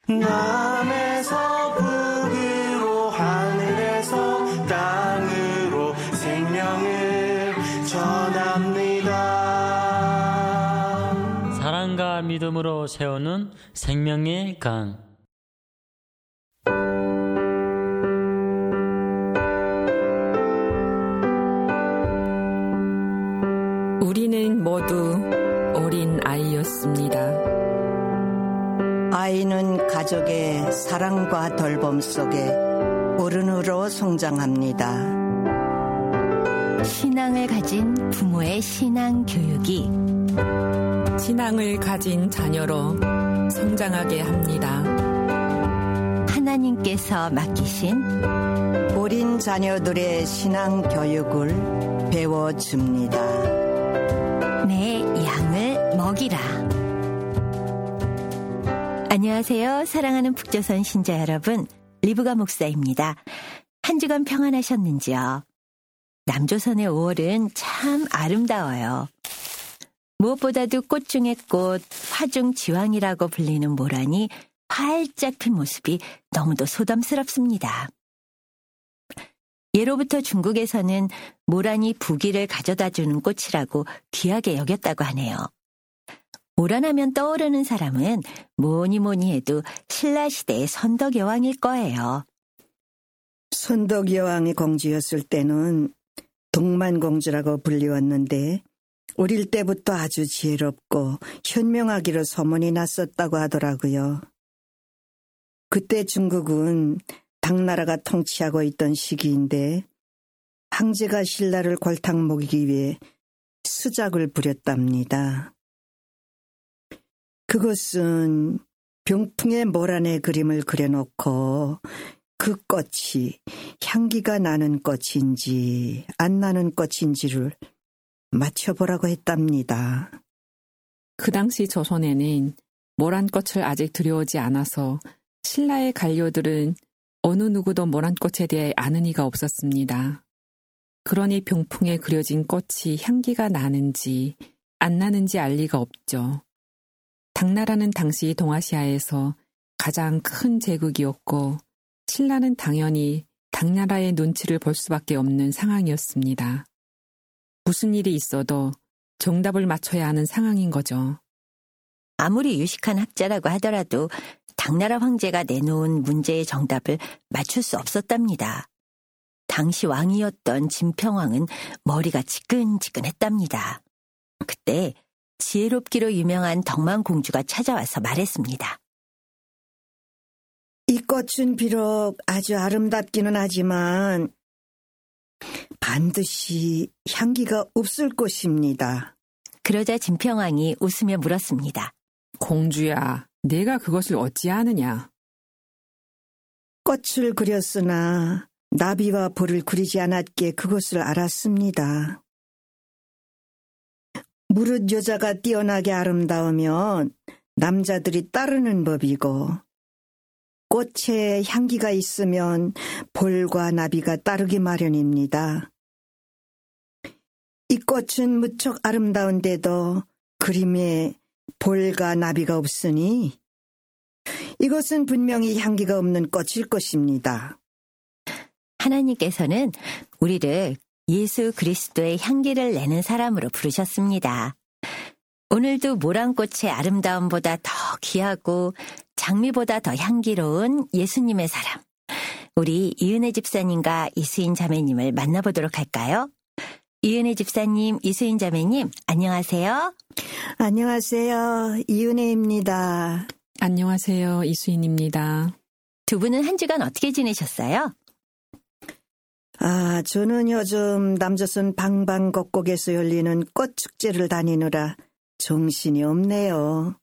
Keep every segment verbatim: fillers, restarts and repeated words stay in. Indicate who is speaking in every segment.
Speaker 1: 남에서 북으로 하늘에서 땅으로 생명을 전합니다.
Speaker 2: 사랑과 믿음으로 세우는 생명의 강.
Speaker 3: 우리는 모두 어린 아이였습니다.
Speaker 4: 아이는 가족의 사랑과 돌봄 속에 어른으로 성장합니다.
Speaker 5: 신앙을 가진 부모의 신앙 교육이
Speaker 3: 신앙을 가진 자녀로 성장하게 합니다.
Speaker 5: 하나님께서 맡기신
Speaker 4: 어린 자녀들의 신앙 교육을 배워줍니다.
Speaker 5: 내 양을 먹이라. 안녕하세요. 사랑하는 북조선 신자 여러분, 리브가 목사입니다. 한 주간 평안하셨는지요? 남조선의 오월은 참 아름다워요. 무엇보다도 꽃 중의 꽃, 화중 지왕이라고 불리는 모란이 활짝 핀 모습이 너무도 소담스럽습니다. 예로부터 중국에서는 모란이 부귀를 가져다주는 꽃이라고 귀하게 여겼다고 하네요. 모란하면 떠오르는 사람은 뭐니 뭐니 해도 신라시대의 선덕여왕일 거예요.
Speaker 4: 선덕여왕이 공주였을 때는 동만공주라고 불리웠는데 어릴 때부터 아주 지혜롭고 현명하기로 소문이 났었다고 하더라고요. 그때 중국은 당나라가 통치하고 있던 시기인데 황제가 신라를 골탕 먹이기 위해 수작을 부렸답니다. 그것은 병풍의 모란의 그림을 그려놓고 그 꽃이 향기가 나는 꽃인지 안 나는 꽃인지를 맞춰보라고 했답니다.
Speaker 3: 그 당시 조선에는 모란꽃을 아직 들여오지 않아서 신라의 관료들은 어느 누구도 모란꽃에 대해 아는 이가 없었습니다. 그러니 병풍에 그려진 꽃이 향기가 나는지 안 나는지 알 리가 없죠. 당나라는 당시 동아시아에서 가장 큰 제국이었고 신라는 당연히 당나라의 눈치를 볼 수밖에 없는 상황이었습니다. 무슨 일이 있어도 정답을 맞춰야 하는 상황인 거죠.
Speaker 5: 아무리 유식한 학자라고 하더라도 당나라 황제가 내놓은 문제의 정답을 맞출 수 없었답니다. 당시 왕이었던 진평왕은 머리가 지끈지끈했답니다. 그때 지혜롭기로 유명한 덕만공주가 찾아와서 말했습니다.
Speaker 4: 이 꽃은 비록 아주 아름답기는 하지만 반드시 향기가 없을 것입니다.
Speaker 5: 그러자 진평왕이 웃으며 물었습니다.
Speaker 3: 공주야, 내가 그것을 어찌 아느냐?
Speaker 4: 꽃을 그렸으나 나비와 벌을 그리지 않았기에 그것을 알았습니다. 무릇 여자가 뛰어나게 아름다우면 남자들이 따르는 법이고 꽃에 향기가 있으면 벌과 나비가 따르기 마련입니다. 이 꽃은 무척 아름다운데도 그림에 벌과 나비가 없으니 이것은 분명히 향기가 없는 꽃일 것입니다.
Speaker 5: 하나님께서는 우리를 예수 그리스도의 향기를 내는 사람으로 부르셨습니다. 오늘도 모란꽃의 아름다움보다 더 귀하고 장미보다 더 향기로운 예수님의 사람, 우리 이은혜 집사님과 이수인 자매님을 만나보도록 할까요? 이은혜 집사님, 이수인 자매님, 안녕하세요.
Speaker 4: 안녕하세요. 이은혜입니다.
Speaker 3: 안녕하세요. 이수인입니다.
Speaker 5: 두 분은 한 주간 어떻게 지내셨어요?
Speaker 4: 아, 저는 요즘 남조선 방방곡곡에서 열리는 꽃축제를 다니느라 정신이 없네요.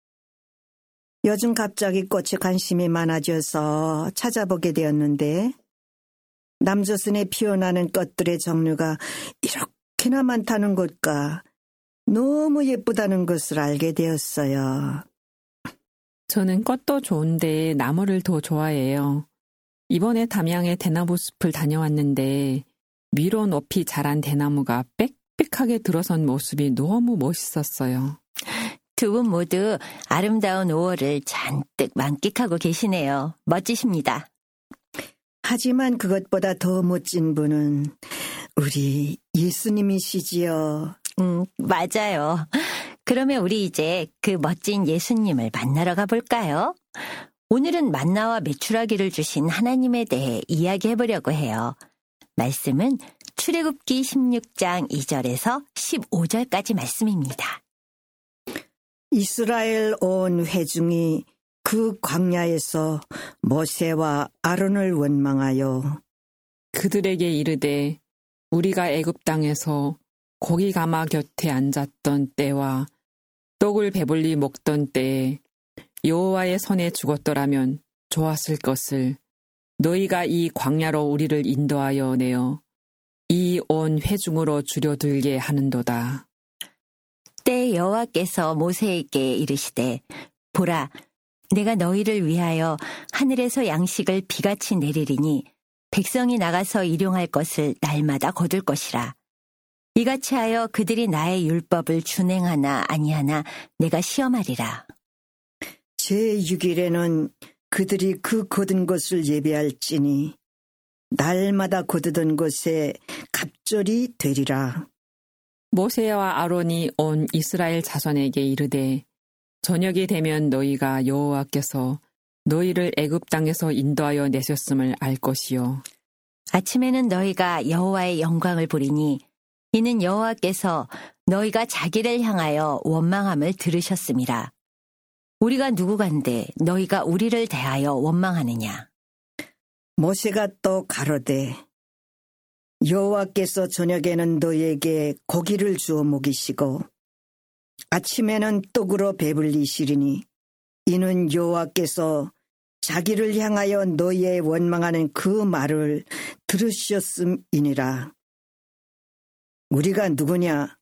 Speaker 4: 요즘 갑자기 꽃에 관심이 많아져서 찾아보게 되었는데 남조선에 피어나는 꽃들의 종류가 이렇게나 많다는 것과 너무 예쁘다는 것을 알게 되었어요.
Speaker 3: 저는 꽃도 좋은데 나무를 더 좋아해요. 이번에 담양의 대나무 숲을 다녀왔는데 위로 높이 자란 대나무가 빽빽하게 들어선 모습이 너무 멋있었어요.
Speaker 5: 두 분 모두 아름다운 오월을 잔뜩 만끽하고 계시네요. 멋지십니다.
Speaker 4: 하지만 그것보다 더 멋진 분은 우리 예수님이시지요.
Speaker 5: 음, 맞아요. 그러면 우리 이제 그 멋진 예수님을 만나러 가볼까요? 오늘은 만나와 메추라기를 주신 하나님에 대해 이야기해보려고 해요. 말씀은 출애굽기 십육 장 이 절에서 십오 절까지 말씀입니다.
Speaker 4: 이스라엘 온 회중이 그 광야에서 모세와 아론을 원망하여
Speaker 3: 그들에게 이르되 우리가 애굽 땅에서 고기 가마 곁에 앉았던 때와 떡을 배불리 먹던 때에 여호와의 손에 죽었더라면 좋았을 것을 너희가 이 광야로 우리를 인도하여 내어 이 온 회중으로 줄여들게 하는도다.
Speaker 5: 때 여호와께서 모세에게 이르시되 보라 내가 너희를 위하여 하늘에서 양식을 비같이 내리리니 백성이 나가서 일용할 것을 날마다 거둘 것이라. 이같이 하여 그들이 나의 율법을 준행하나 아니하나 내가 시험하리라.
Speaker 4: 제육 일에는 그들이 그 거둔 것을 예배할지니 날마다 거두던 것에 갑절이 되리라.
Speaker 3: 모세와 아론이 온 이스라엘 자손에게 이르되 저녁이 되면 너희가 여호와께서 너희를 애굽 땅에서 인도하여 내셨음을 알 것이요.
Speaker 5: 아침에는 너희가 여호와의 영광을 보리니 이는 여호와께서 너희가 자기를 향하여 원망함을 들으셨음이라. 우리가 누구간데 너희가 우리를 대하여 원망하느냐.
Speaker 4: 모세가 또 가로되 여호와께서 저녁에는 너희에게 고기를 주어 먹이시고 아침에는 떡으로 배불리시리니 이는 여호와께서 자기를 향하여 너희의 원망하는 그 말을 들으셨음이니라. 우리가 누구냐?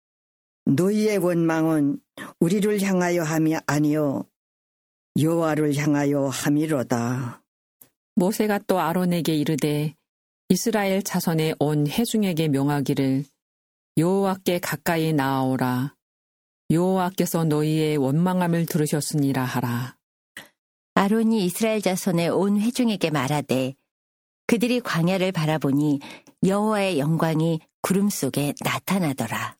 Speaker 4: 너희의 원망은 우리를 향하여 함이 아니요 여호와를 향하여 함이로다.
Speaker 3: 모세가 또 아론에게 이르되 이스라엘 자손의 온 회중에게 명하기를 여호와께 가까이 나아오라. 여호와께서 너희의 원망함을 들으셨으니라 하라.
Speaker 5: 아론이 이스라엘 자손의 온 회중에게 말하되 그들이 광야를 바라보니 여호와의 영광이 구름 속에 나타나더라.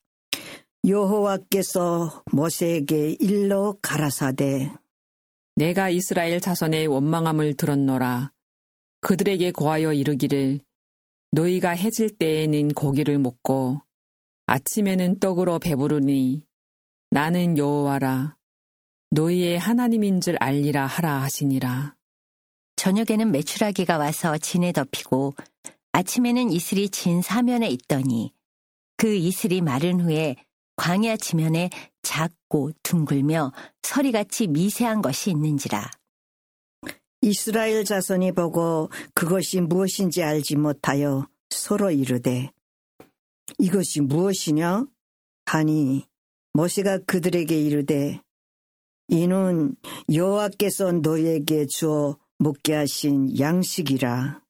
Speaker 4: 여호와께서 모세에게 일러 가라사대
Speaker 3: 내가 이스라엘 자손의 원망함을 들었노라. 그들에게 고하여 이르기를 너희가 해질 때에는 고기를 먹고 아침에는 떡으로 배부르니 나는 여호와라 너희의 하나님인 줄 알리라 하라 하시니라.
Speaker 5: 저녁에는 메추라기가 와서 진에 덮이고 아침에는 이슬이 진 사면에 있더니 그 이슬이 마른 후에 광야 지면에 작고 둥글며 서리같이 미세한 것이 있는지라.
Speaker 4: 이스라엘 자손이 보고 그것이 무엇인지 알지 못하여 서로 이르되 이것이 무엇이냐? 하니 모세가 그들에게 이르되 이는 여호와께서 너희에게 주어 먹게 하신 양식이라.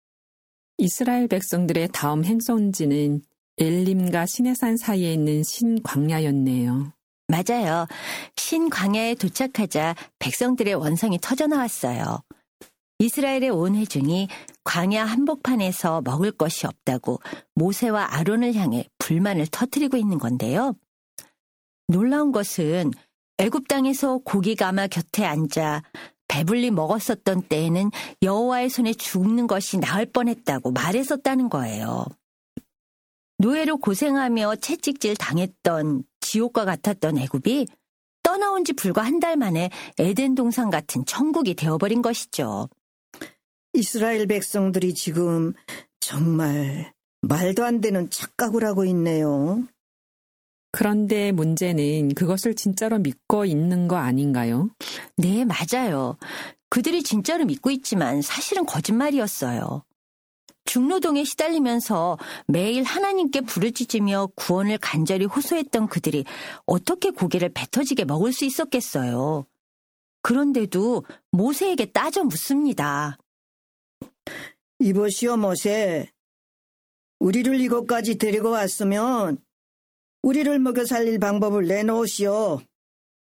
Speaker 3: 이스라엘 백성들의 다음 행선지는 엘림과 시내산 사이에 있는 신광야였네요.
Speaker 5: 맞아요. 신광야에 도착하자 백성들의 원성이 터져나왔어요. 이스라엘의 온 회중이 광야 한복판에서 먹을 것이 없다고 모세와 아론을 향해 불만을 터뜨리고 있는 건데요. 놀라운 것은 애굽 땅에서 고기 가마 곁에 앉아 배불리 먹었었던 때에는 여호와의 손에 죽는 것이 나을 뻔했다고 말했었다는 거예요. 노예로 고생하며 채찍질 당했던 지옥과 같았던 애굽이 떠나온 지 불과 한 달 만에 에덴 동산 같은 천국이 되어버린 것이죠.
Speaker 4: 이스라엘 백성들이 지금 정말 말도 안 되는 착각을 하고 있네요.
Speaker 3: 그런데 문제는 그것을 진짜로 믿고 있는 거 아닌가요?
Speaker 5: 네, 맞아요. 그들이 진짜로 믿고 있지만 사실은 거짓말이었어요. 중노동에 시달리면서 매일 하나님께 부르짖으며 구원을 간절히 호소했던 그들이 어떻게 고기를 배 터지게 먹을 수 있었겠어요. 그런데도 모세에게 따져 묻습니다.
Speaker 4: 이보시오 모세, 우리를 이곳까지 데리고 왔으면 우리를 먹여 살릴 방법을 내놓으시오.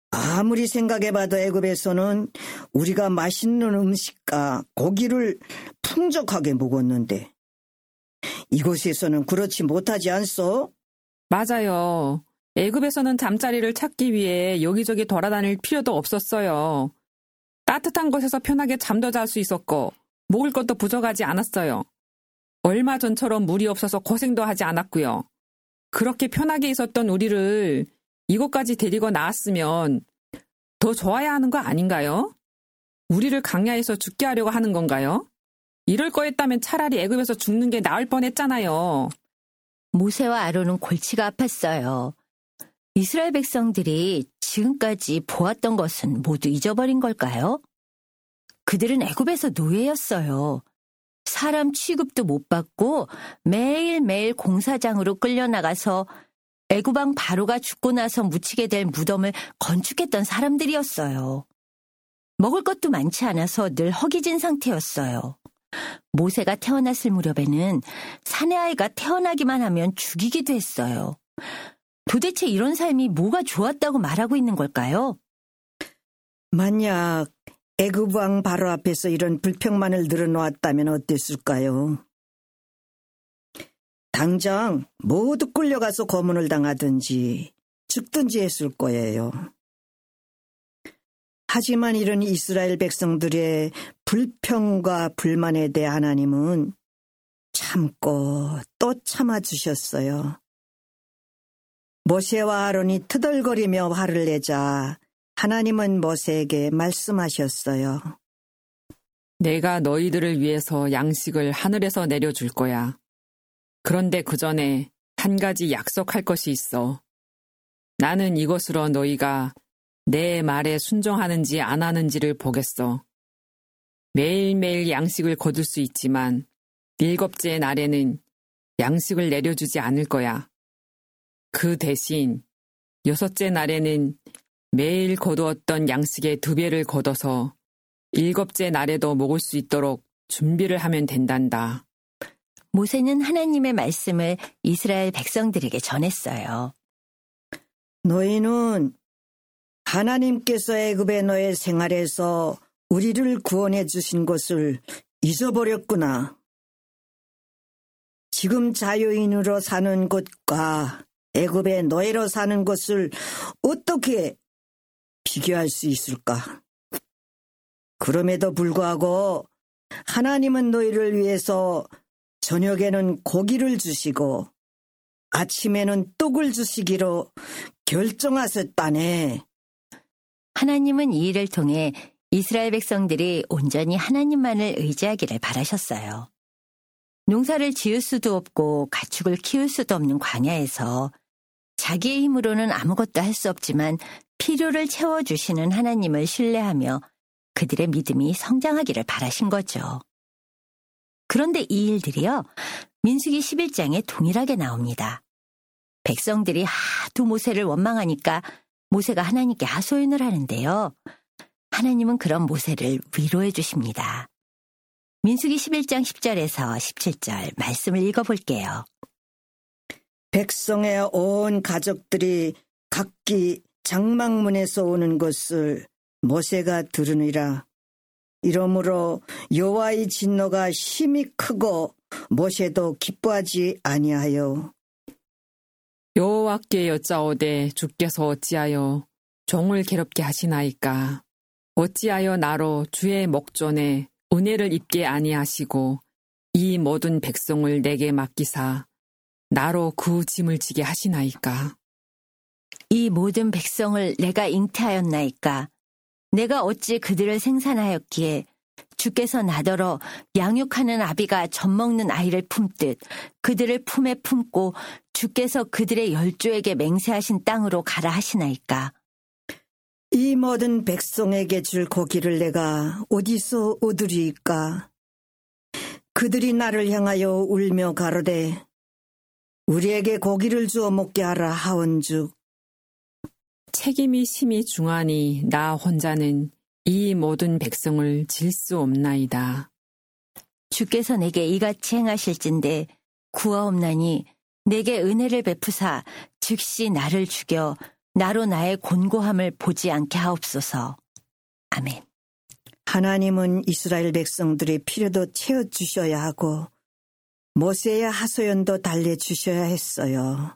Speaker 4: 아무리 생각해봐도 애굽에서는 우리가 맛있는 음식과 고기를 풍족하게 먹었는데 이곳에서는 그렇지 못하지 않소?
Speaker 3: 맞아요. 애굽에서는 잠자리를 찾기 위해 여기저기 돌아다닐 필요도 없었어요. 따뜻한 곳에서 편하게 잠도 잘 수 있었고 먹을 것도 부족하지 않았어요. 얼마 전처럼 물이 없어서 고생도 하지 않았고요. 그렇게 편하게 있었던 우리를 이곳까지 데리고 나왔으면 더 좋아야 하는 거 아닌가요? 우리를 강야에서 죽게 하려고 하는 건가요? 이럴 거였다면 차라리 애굽에서 죽는 게 나을 뻔했잖아요.
Speaker 5: 모세와 아론은 골치가 아팠어요. 이스라엘 백성들이 지금까지 보았던 것은 모두 잊어버린 걸까요? 그들은 애굽에서 노예였어요. 사람 취급도 못 받고 매일매일 공사장으로 끌려나가서 애굽왕 바로가 죽고 나서 묻히게 될 무덤을 건축했던 사람들이었어요. 먹을 것도 많지 않아서 늘 허기진 상태였어요. 모세가 태어났을 무렵에는 사내 아이가 태어나기만 하면 죽이기도 했어요. 도대체 이런 삶이 뭐가 좋았다고 말하고 있는 걸까요?
Speaker 4: 만약 애굽 왕 바로 앞에서 이런 불평만을 늘어놓았다면 어땠을까요? 당장 모두 끌려가서 고문을 당하든지 죽든지 했을 거예요. 하지만 이런 이스라엘 백성들의 불평과 불만에 대해 하나님은 참고 또 참아주셨어요. 모세와 아론이 트덜거리며 화를 내자 하나님은 모세에게 말씀하셨어요.
Speaker 3: 내가 너희들을 위해서 양식을 하늘에서 내려줄 거야. 그런데 그 전에 한 가지 약속할 것이 있어. 나는 이것으로 너희가 내 말에 순종하는지 안 하는지를 보겠어. 매일매일 양식을 거둘 수 있지만 일곱째 날에는 양식을 내려주지 않을 거야. 그 대신 여섯째 날에는 매일 거두었던 양식의 두 배를 거둬서 일곱째 날에도 먹을 수 있도록 준비를 하면 된단다.
Speaker 5: 모세는 하나님의 말씀을 이스라엘 백성들에게 전했어요.
Speaker 4: 너희는 하나님께서 애굽의 노예 생활에서 우리를 구원해 주신 것을 잊어버렸구나. 지금 자유인으로 사는 것과 애굽의 노예로 사는 것을 어떻게 비교할 수 있을까? 그럼에도 불구하고 하나님은 너희를 위해서 저녁에는 고기를 주시고 아침에는 떡을 주시기로 결정하셨다네.
Speaker 5: 하나님은 이 일을 통해 이스라엘 백성들이 온전히 하나님만을 의지하기를 바라셨어요. 농사를 지을 수도 없고 가축을 키울 수도 없는 광야에서 자기의 힘으로는 아무것도 할 수 없지만 필요를 채워주시는 하나님을 신뢰하며 그들의 믿음이 성장하기를 바라신 거죠. 그런데 이 일들이요, 민수기 십일 장에 동일하게 나옵니다. 백성들이 하도 모세를 원망하니까 모세가 하나님께 하소연을 하는데요. 하나님은 그런 모세를 위로해 주십니다. 민수기 십일 장 십 절에서 십칠 절 말씀을 읽어볼게요.
Speaker 4: 백성의 온 가족들이 각기 장막문에서 오는 것을 모세가 들으니라. 이러므로 여호와의 진노가 심히 크고 모세도 기뻐하지 아니하여.
Speaker 3: 여호와께 여짜오되 주께서 어찌하여 종을 괴롭게 하시나이까? 어찌하여 나로 주의 목전에 은혜를 입게 아니하시고 이 모든 백성을 내게 맡기사 나로 그 짐을 지게 하시나이까?
Speaker 5: 이 모든 백성을 내가 잉태하였나이까? 내가 어찌 그들을 생산하였기에 주께서 나더러 양육하는 아비가 젖먹는 아이를 품듯 그들을 품에 품고 주께서 그들의 열조에게 맹세하신 땅으로 가라 하시나이까?
Speaker 4: 이 모든 백성에게 줄 고기를 내가 어디서 얻으리이까? 그들이 나를 향하여 울며 가로되 우리에게 고기를 주어 먹게 하라 하온즉
Speaker 3: 책임이 심히 중하니 나 혼자는 이 모든 백성을 질 수 없나이다.
Speaker 5: 주께서 내게 이같이 행하실진데 구하옵나니 내게 은혜를 베푸사 즉시 나를 죽여 나로 나의 곤고함을 보지 않게 하옵소서. 아멘.
Speaker 4: 하나님은 이스라엘 백성들의 필요도 채워주셔야 하고 모세의 하소연도 달래주셔야 했어요.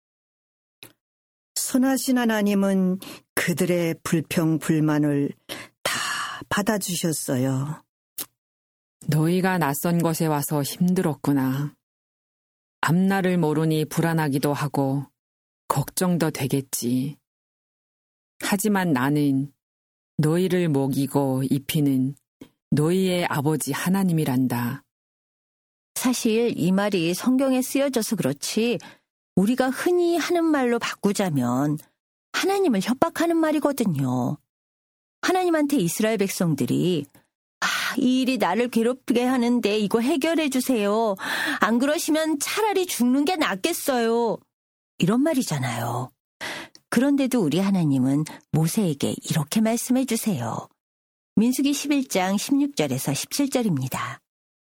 Speaker 4: 선하신 하나님은 그들의 불평, 불만을 다 받아주셨어요.
Speaker 3: 너희가 낯선 곳에 와서 힘들었구나. 앞날을 모르니 불안하기도 하고 걱정도 되겠지. 하지만 나는 너희를 먹이고 입히는 너희의 아버지 하나님이란다.
Speaker 5: 사실 이 말이 성경에 쓰여져서 그렇지 우리가 흔히 하는 말로 바꾸자면 하나님을 협박하는 말이거든요. 하나님한테 이스라엘 백성들이 아, 이 일이 나를 괴롭게 하는데 이거 해결해 주세요. 안 그러시면 차라리 죽는 게 낫겠어요. 이런 말이잖아요. 그런데도 우리 하나님은 모세에게 이렇게 말씀해 주세요. 민수기 십일 장 십육 절에서 십칠 절입니다.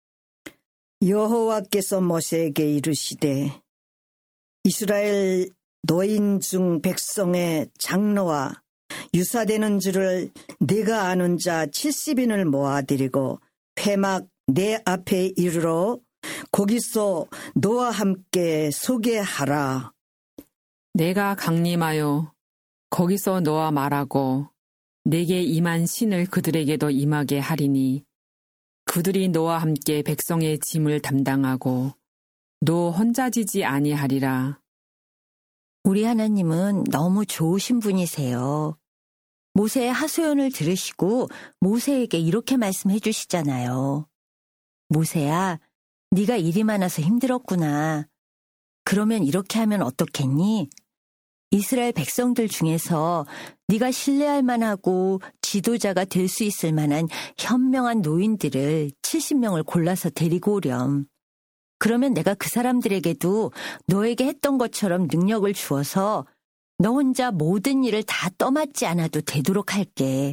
Speaker 4: 여호와께서 모세에게 이르시되 이스라엘 노인 중 백성의 장로와 유사되는 줄을 내가 아는 자 칠십 인을 모아들이고 회막 내 앞에 이르러 거기서 너와 함께 소개하라.
Speaker 3: 내가 강림하여 거기서 너와 말하고 내게 임한 신을 그들에게도 임하게 하리니 그들이 너와 함께 백성의 짐을 담당하고 너 혼자 지지 아니하리라.
Speaker 5: 우리 하나님은 너무 좋으신 분이세요. 모세의 하소연을 들으시고 모세에게 이렇게 말씀해 주시잖아요. 모세야, 네가 일이 많아서 힘들었구나. 그러면 이렇게 하면 어떻겠니? 이스라엘 백성들 중에서 네가 신뢰할 만하고 지도자가 될 수 있을 만한 현명한 노인들을 칠십 명을 골라서 데리고 오렴. 그러면 내가 그 사람들에게도 너에게 했던 것처럼 능력을 주어서 너 혼자 모든 일을 다 떠맡지 않아도 되도록 할게.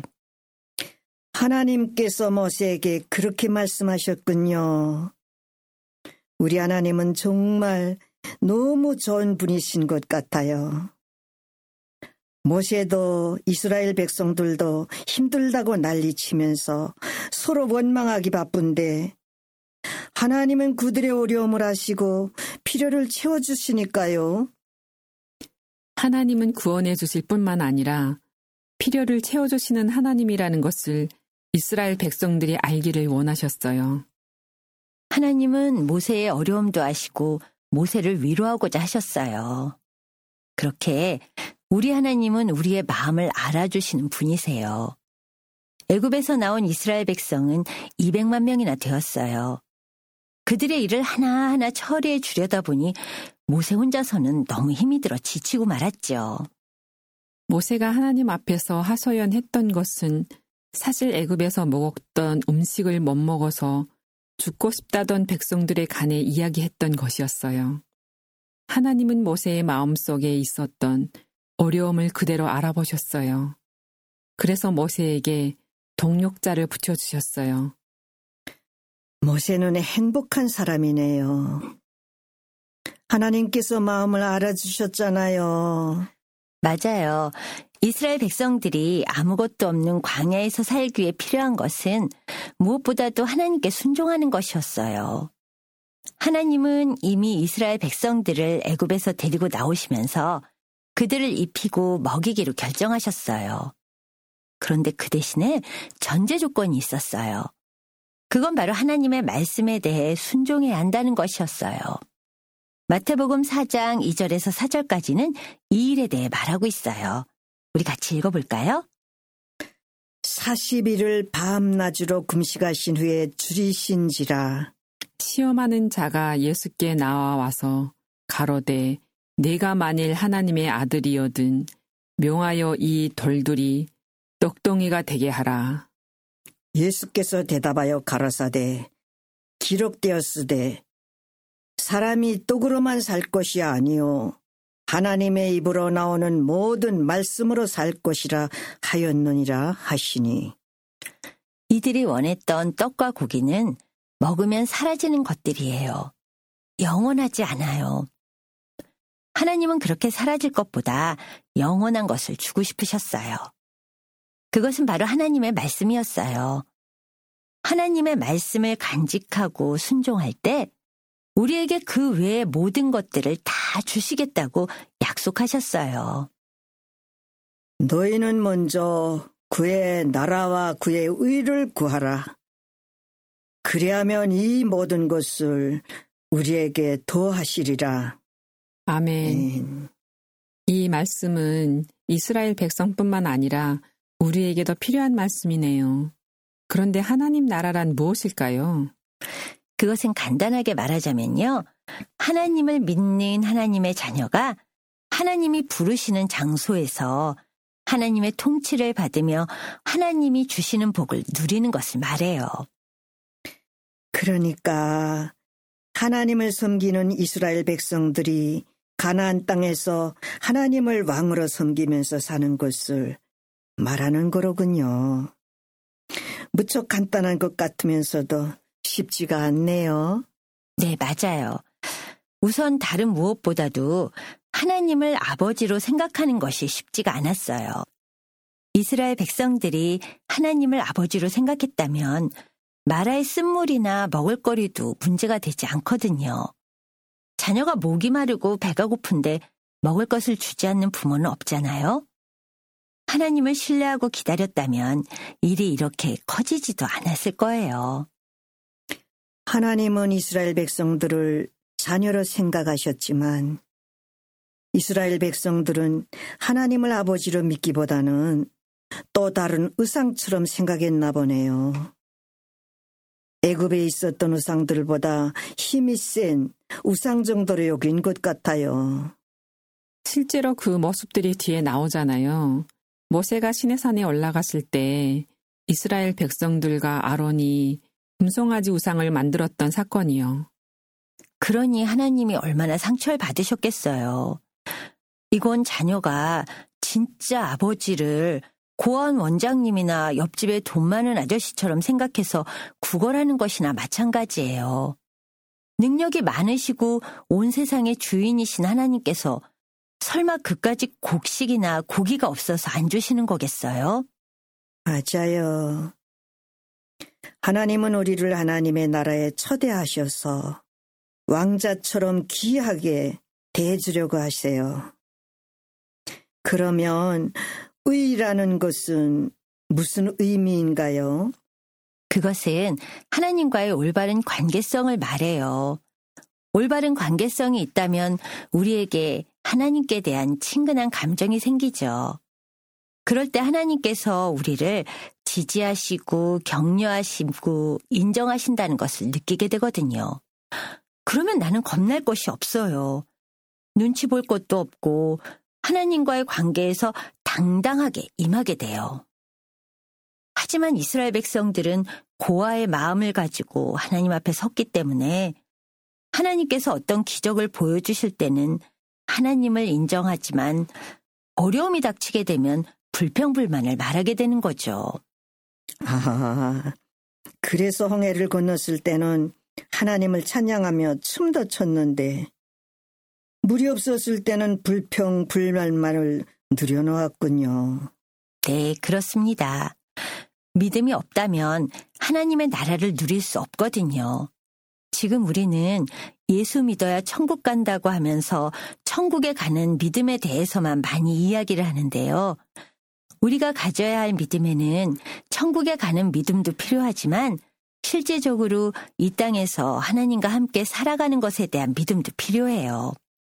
Speaker 4: 하나님께서 모세에게 그렇게 말씀하셨군요. 우리 하나님은 정말 너무 좋은 분이신 것 같아요. 모세도 이스라엘 백성들도 힘들다고 난리치면서 서로 원망하기 바쁜데 하나님은 그들의 어려움을 아시고 필요를 채워주시니까요.
Speaker 3: 하나님은 구원해 주실 뿐만 아니라 필요를 채워주시는 하나님이라는 것을 이스라엘 백성들이 알기를 원하셨어요.
Speaker 5: 하나님은 모세의 어려움도 아시고 모세를 위로하고자 하셨어요. 그렇게 우리 하나님은 우리의 마음을 알아주시는 분이세요. 애굽에서 나온 이스라엘 백성은 이백만 명이나 되었어요. 그들의 일을 하나하나 처리해 주려다 보니 모세 혼자서는 너무 힘이 들어 지치고 말았죠.
Speaker 3: 모세가 하나님 앞에서 하소연했던 것은 사실 애굽에서 먹었던 음식을 못 먹어서 죽고 싶다던 백성들에 관해 이야기했던 것이었어요. 하나님은 모세의 마음속에 있었던 어려움을 그대로 알아보셨어요. 그래서 모세에게 동력자를 붙여주셨어요.
Speaker 4: 모세는 행복한 사람이네요. 하나님께서 마음을 알아주셨잖아요.
Speaker 5: 맞아요. 이스라엘 백성들이 아무것도 없는 광야에서 살기 위해 필요한 것은 무엇보다도 하나님께 순종하는 것이었어요. 하나님은 이미 이스라엘 백성들을 애굽에서 데리고 나오시면서 그들을 입히고 먹이기로 결정하셨어요. 그런데 그 대신에 전제 조건이 있었어요. 그건 바로 하나님의 말씀에 대해 순종해야 한다는 것이었어요. 마태복음 사 장 이 절에서 사 절까지는 이 일에 대해 말하고 있어요. 우리 같이 읽어볼까요?
Speaker 4: 사십 일을 밤낮으로 금식하신 후에 줄이신지라.
Speaker 3: 시험하는 자가 예수께 나와와서 가로되 내가 만일 하나님의 아들이여든 명하여 이 돌들이 떡덩이가 되게 하라.
Speaker 4: 예수께서 대답하여 가라사대 기록되었으되 사람이 떡으로만 살 것이 아니요 하나님의 입으로 나오는 모든 말씀으로 살 것이라 하였느니라 하시니.
Speaker 5: 이들이 원했던 떡과 고기는 먹으면 사라지는 것들이에요. 영원하지 않아요. 하나님은 그렇게 사라질 것보다 영원한 것을 주고 싶으셨어요. 그것은 바로 하나님의 말씀이었어요. 하나님의 말씀을 간직하고 순종할 때 우리에게 그 외의 모든 것들을 다 주시겠다고 약속하셨어요.
Speaker 4: 너희는 먼저 그의 나라와 그의 의를 구하라. 그리하면 이 모든 것을 우리에게 더하시리라.
Speaker 3: 아멘. 이 말씀은 이스라엘 백성뿐만 아니라 우리에게도 필요한 말씀이네요. 그런데 하나님 나라란 무엇일까요?
Speaker 5: 그것은 간단하게 말하자면요. 하나님을 믿는 하나님의 자녀가 하나님이 부르시는 장소에서 하나님의 통치를 받으며 하나님이 주시는 복을 누리는 것을 말해요.
Speaker 4: 그러니까 하나님을 섬기는 이스라엘 백성들이 가나안 땅에서 하나님을 왕으로 섬기면서 사는 것을 말하는 거로군요. 무척 간단한 것 같으면서도 쉽지가 않네요.
Speaker 5: 네, 맞아요. 우선 다른 무엇보다도 하나님을 아버지로 생각하는 것이 쉽지가 않았어요. 이스라엘 백성들이 하나님을 아버지로 생각했다면 마라의 쓴물이나 먹을거리도 문제가 되지 않거든요. 자녀가 목이 마르고 배가 고픈데 먹을 것을 주지 않는 부모는 없잖아요. 하나님을 신뢰하고 기다렸다면 일이 이렇게 커지지도 않았을 거예요.
Speaker 4: 하나님은 이스라엘 백성들을 자녀로 생각하셨지만 이스라엘 백성들은 하나님을 아버지로 믿기보다는 또 다른 우상처럼 생각했나 보네요. 애굽에 있었던 우상들보다 힘이 센 우상 정도로 여긴 것 같아요.
Speaker 3: 실제로 그 모습들이 뒤에 나오잖아요. 모세가 시내산에 올라갔을 때 이스라엘 백성들과 아론이 금송아지 우상을 만들었던 사건이요.
Speaker 5: 그러니 하나님이 얼마나 상처를 받으셨겠어요. 이건 자녀가 진짜 아버지를 고아원 원장님이나 옆집에 돈 많은 아저씨처럼 생각해서 구걸하는 것이나 마찬가지예요. 능력이 많으시고 온 세상의 주인이신 하나님께서 설마 그까짓 곡식이나 고기가 없어서 안 주시는 거겠어요?
Speaker 4: 맞아요. 하나님은 우리를 하나님의 나라에 초대하셔서 왕자처럼 귀하게 대해주려고 하세요. 그러면 의라는 것은 무슨 의미인가요?
Speaker 5: 그것은 하나님과의 올바른 관계성을 말해요. 올바른 관계성이 있다면 우리에게 하나님께 대한 친근한 감정이 생기죠. 그럴 때 하나님께서 우리를 지지하시고 격려하시고 인정하신다는 것을 느끼게 되거든요. 그러면 나는 겁날 것이 없어요. 눈치 볼 것도 없고 하나님과의 관계에서 당당하게 임하게 돼요. 하지만 이스라엘 백성들은 고아의 마음을 가지고 하나님 앞에 섰기 때문에 하나님께서 어떤 기적을 보여주실 때는 하나님을 인정하지만 어려움이 닥치게 되면 불평불만을 말하게 되는 거죠.
Speaker 4: 아, 그래서 홍해를 건넜을 때는 하나님을 찬양하며 춤도 췄는데 물이 없었을 때는 불평불만을 늘여놓았군요.
Speaker 5: 네, 그렇습니다. 믿음이 없다면 하나님의 나라를 누릴 수 없거든요. 지금 우리는 예수 믿어야 천국 간다고 하면서 천국에 가는 믿음에 대해서만 많이 이야기를 하는데요. 우리가 가져야 할 믿음에는 천국에 가는 믿음도 필요하지만 실제적으로 이 땅에서 하나님과 함께 살아가는 것에 대한 믿음도 필요해요.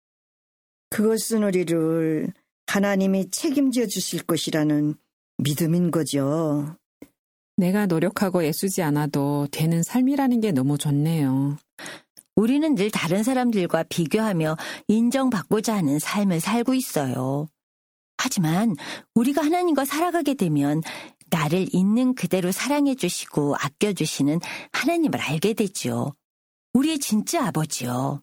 Speaker 4: 그것은 우리를 하나님이 책임져 주실 것이라는 믿음인 거죠.
Speaker 3: 내가 노력하고 애쓰지 않아도 되는 삶이라는 게 너무 좋네요.
Speaker 5: 우리는 늘 다른 사람들과 비교하며 인정받고자 하는 삶을 살고 있어요. 하지만 우리가 하나님과 살아가게 되면 나를 있는 그대로 사랑해 주시고 아껴 주시는 하나님을 알게 되죠. 우리의 진짜 아버지요.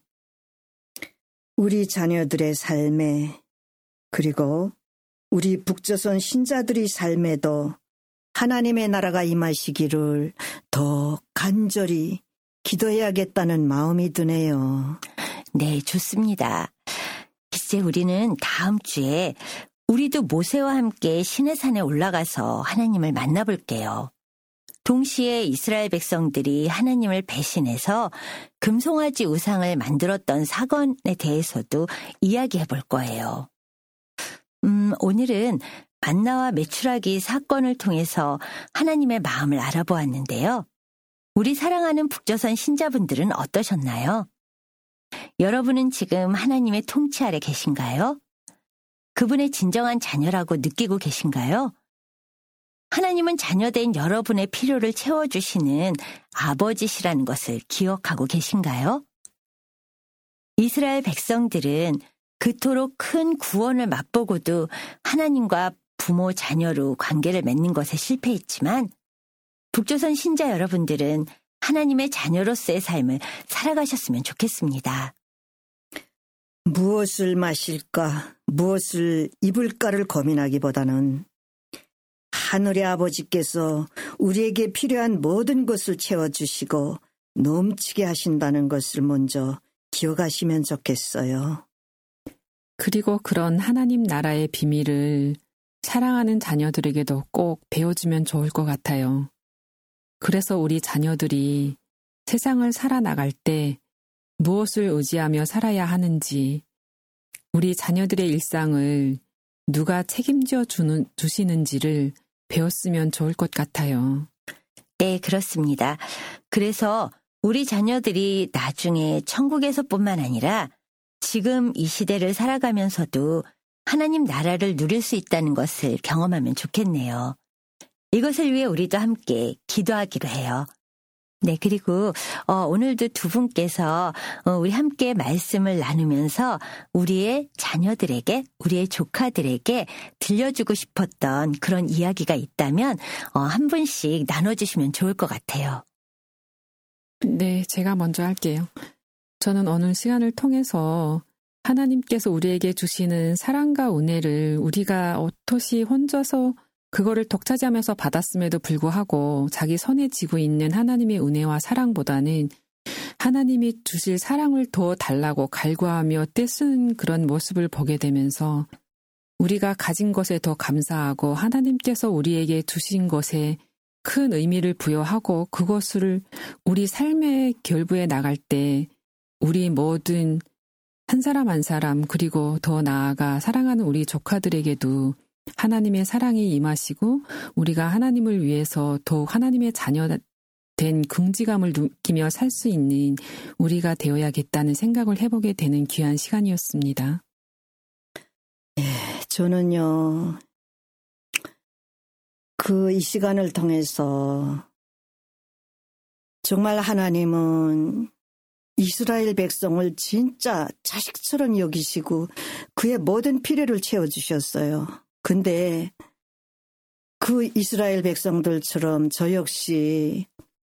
Speaker 4: 우리 자녀들의 삶에 그리고 우리 북조선 신자들의 삶에도 하나님의 나라가 임하시기를 더 간절히 기도해야겠다는 마음이 드네요.
Speaker 5: 네, 좋습니다. 글쎄 우리는 다음 주에 우리도 모세와 함께 시내산에 올라가서 하나님을 만나볼게요. 동시에 이스라엘 백성들이 하나님을 배신해서 금송아지 우상을 만들었던 사건에 대해서도 이야기해 볼 거예요. 음, 오늘은 만나와 메추라기 사건을 통해서 하나님의 마음을 알아보았는데요. 우리 사랑하는 북조선 신자분들은 어떠셨나요? 여러분은 지금 하나님의 통치 아래 계신가요? 그분의 진정한 자녀라고 느끼고 계신가요? 하나님은 자녀된 여러분의 필요를 채워주시는 아버지시라는 것을 기억하고 계신가요? 이스라엘 백성들은 그토록 큰 구원을 맛보고도 하나님과 부모, 자녀로 관계를 맺는 것에 실패했지만 북조선 신자 여러분들은 하나님의 자녀로서의 삶을 살아가셨으면 좋겠습니다.
Speaker 4: 무엇을 마실까, 무엇을 입을까를 고민하기보다는 하늘의 아버지께서 우리에게 필요한 모든 것을 채워주시고 넘치게 하신다는 것을 먼저 기억하시면 좋겠어요.
Speaker 3: 그리고 그런 하나님 나라의 비밀을 사랑하는 자녀들에게도 꼭 배워주면 좋을 것 같아요. 그래서 우리 자녀들이 세상을 살아나갈 때 무엇을 의지하며 살아야 하는지, 우리 자녀들의 일상을 누가 책임져 주는, 주시는지를 배웠으면 좋을 것 같아요.
Speaker 5: 네, 그렇습니다. 그래서 우리 자녀들이 나중에 천국에서뿐만 아니라 지금 이 시대를 살아가면서도 하나님 나라를 누릴 수 있다는 것을 경험하면 좋겠네요. 이것을 위해 우리도 함께 기도하기로 해요. 네, 그리고 어, 오늘도 두 분께서 어, 우리 함께 말씀을 나누면서 우리의 자녀들에게, 우리의 조카들에게 들려주고 싶었던 그런 이야기가 있다면 어, 한 분씩 나눠주시면 좋을 것 같아요.
Speaker 3: 네, 제가 먼저 할게요. 저는 오늘 시간을 통해서 하나님께서 우리에게 주시는 사랑과 은혜를 우리가 어떠시 혼자서 그거를 독차지하면서 받았음에도 불구하고 자기 손에 쥐고 있는 하나님의 은혜와 사랑보다는 하나님이 주실 사랑을 더 달라고 갈구하며 떼쓰는 그런 모습을 보게 되면서 우리가 가진 것에 더 감사하고 하나님께서 우리에게 주신 것에 큰 의미를 부여하고 그것을 우리 삶의 결부에 나갈 때 우리 모든 한 사람 한 사람 그리고 더 나아가 사랑하는 우리 조카들에게도 하나님의 사랑이 임하시고 우리가 하나님을 위해서 더욱 하나님의 자녀된 긍지감을 느끼며 살 수 있는 우리가 되어야겠다는 생각을 해보게 되는 귀한 시간이었습니다.
Speaker 4: 예, 저는요, 그 이 시간을 통해서 정말 하나님은 이스라엘 백성을 진짜 자식처럼 여기시고 그의 모든 필요를 채워주셨어요. 근데 그 이스라엘 백성들처럼 저 역시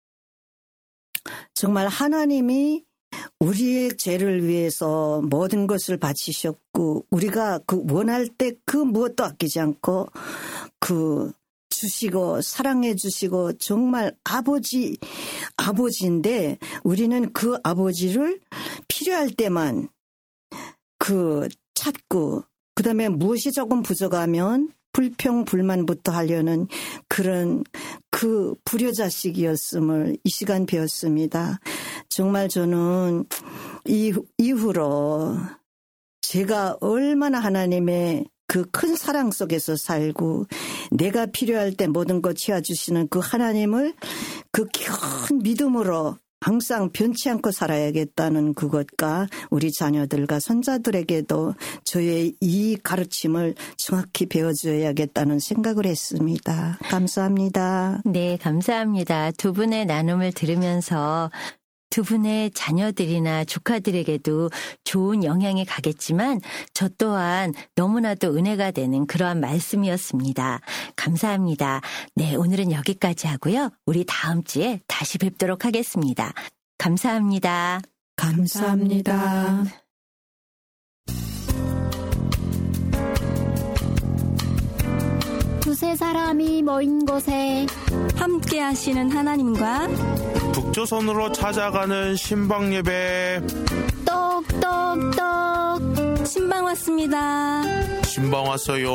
Speaker 4: 정말 하나님이 우리의 죄를 위해서 모든 것을 바치셨고 우리가 그 원할 때 그 무엇도 아끼지 않고 그 주시고 사랑해 주시고 정말 아버지 아버지인데 우리는 그 아버지를 필요할 때만 그 찾고 그다음에 무엇이 조금 부족하면 불평 불만부터 하려는 그런 그 불효자식이었음을 이 시간 배웠습니다. 정말 저는 이후, 이후로 제가 얼마나 하나님의 그 큰 사랑 속에서 살고 내가 필요할 때 모든 것 채워주시는 그 하나님을 그 큰 믿음으로 항상 변치 않고 살아야겠다는 그것과 우리 자녀들과 손자들에게도 저의 이 가르침을 정확히 배워줘야겠다는 생각을 했습니다. 감사합니다.
Speaker 5: 네, 감사합니다. 두 분의 나눔을 들으면서 두 분의 자녀들이나 조카들에게도 좋은 영향이 가겠지만 저 또한 너무나도 은혜가 되는 그러한 말씀이었습니다. 감사합니다. 네, 오늘은 여기까지 하고요. 우리 다음 주에 다시 뵙도록 하겠습니다. 감사합니다.
Speaker 3: 감사합니다.
Speaker 6: 두세 사람이 모인 곳에
Speaker 7: 함께 하시는 하나님과
Speaker 1: 북조선으로 찾아가는 신방예배
Speaker 6: 또 똑똑똑.
Speaker 5: 신방 왔습니다.
Speaker 1: 신방 왔어요.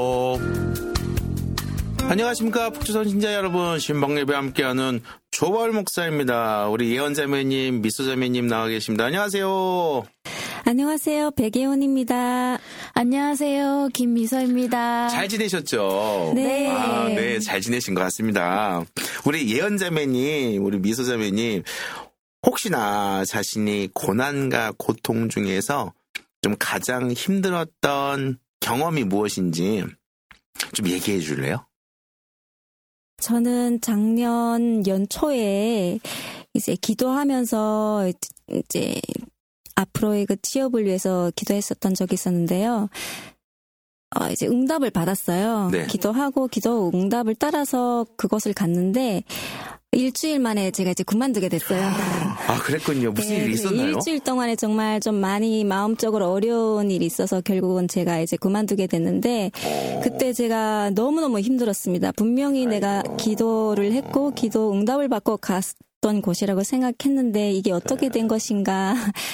Speaker 1: 안녕하십니까 북조선 신자 여러분, 신방예배 함께하는 조월 목사입니다. 우리 예언자매님, 미소자매님 나와 계십니다. 안녕하세요.
Speaker 5: 안녕하세요. 백예원입니다.
Speaker 6: 안녕하세요. 김미서입니다.
Speaker 1: 잘 지내셨죠?
Speaker 5: 네.
Speaker 1: 아, 네, 잘 지내신 것 같습니다. 우리 예언자매님, 우리 미소자매님, 혹시나 자신이 고난과 고통 중에서 좀 가장 힘들었던 경험이 무엇인지 좀 얘기해 줄래요?
Speaker 5: 저는 작년 연초에 이제 기도하면서 이제 앞으로의 그 취업을 위해서 기도했었던 적이 있었는데요. 어, 이제 응답을 받았어요.
Speaker 1: 네.
Speaker 5: 기도하고 기도 응답을 따라서 그것을 갔는데 일주일 만에 제가 이제 그만두게 됐어요.
Speaker 1: 아, 그랬군요. 무슨
Speaker 5: 네,
Speaker 1: 일이 있었나요?
Speaker 5: 일주일 동안에 정말 좀 많이 마음적으로 어려운 일이 있어서 결국은 제가 이제 그만두게 됐는데
Speaker 1: 오.
Speaker 5: 그때 제가 너무너무 힘들었습니다. 분명히 아이고. 내가 기도를 했고 기도 응답을 받고 갔던 곳이라고 생각했는데 이게 어떻게 된 것인가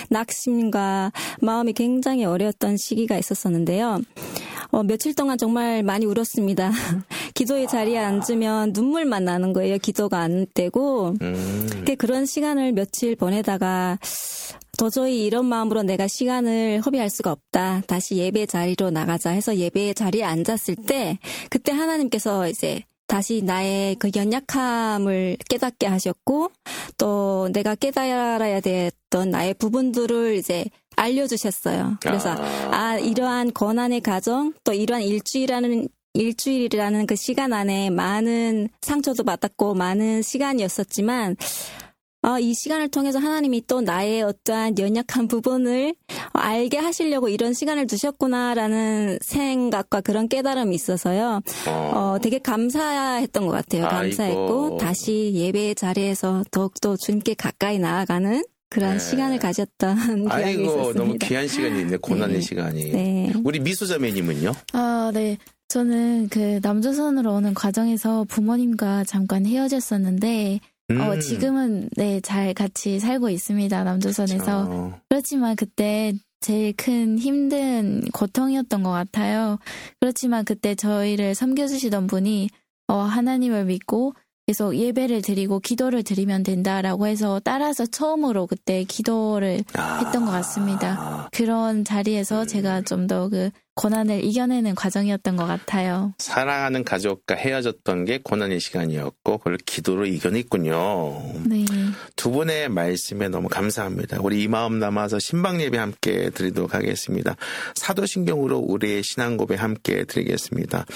Speaker 5: 낙심과 마음이 굉장히 어려웠던 시기가 있었었는데요. 어, 며칠 동안 정말 많이 울었습니다. 기도의 자리에 앉으면 눈물만 나는 거예요. 기도가 안 되고. 음. 그런 시간을 며칠 보내다가 도저히 이런 마음으로 내가 시간을 허비할 수가 없다. 다시 예배 자리로 나가자 해서 예배 자리에 앉았을 때 그때 하나님께서 이제 다시 나의 그 연약함을 깨닫게 하셨고 또 내가 깨달아야 됐던 나의 부분들을 이제 알려주셨어요. 그래서 아, 아 이러한 고난의 과정 또 이러한 일주일이라는 일주일이라는 그 시간 안에 많은 상처도 받았고 많은 시간이었었지만 어, 이 시간을 통해서 하나님이 또 나의 어떠한 연약한 부분을 알게 하시려고 이런 시간을 두셨구나라는 생각과 그런 깨달음이 있어서요. 어, 되게 감사했던 것 같아요. 감사했고 아이고. 다시 예배 자리에서 더욱더 주님께 가까이 나아가는 그런 네. 시간을 가졌던 기억이
Speaker 1: 아이고,
Speaker 5: 있었습니다.
Speaker 1: 너무 귀한 시간이 있네. 고난의
Speaker 5: 네.
Speaker 1: 시간이.
Speaker 5: 네.
Speaker 1: 우리 미소자매님은요?
Speaker 6: 아, 네. 저는 그 남조선으로 오는 과정에서 부모님과 잠깐 헤어졌었는데 음. 어, 지금은 네, 잘 같이 살고 있습니다. 남조선에서. 그렇죠. 그렇지만 그때 제일 큰 힘든 고통이었던 것 같아요. 그렇지만 그때 저희를 섬겨주시던 분이 어, 하나님을 믿고 계속 예배를 드리고 기도를 드리면 된다라고 해서 따라서 처음으로 그때 기도를 아. 했던 것 같습니다. 그런 자리에서 음. 제가 좀 더 그 고난을 이겨내는 과정이었던 것 같아요.
Speaker 1: 사랑하는 가족과 헤어졌던 게 고난의 시간이었고 그걸 기도로 이겨냈군요.
Speaker 6: 네.
Speaker 1: 두 분의 말씀에 너무 감사합니다. 우리 이 마음 남아서 신방 예배 함께 드리도록 하겠습니다. 사도신경으로 우리의 신앙 고백 함께 드리겠습니다.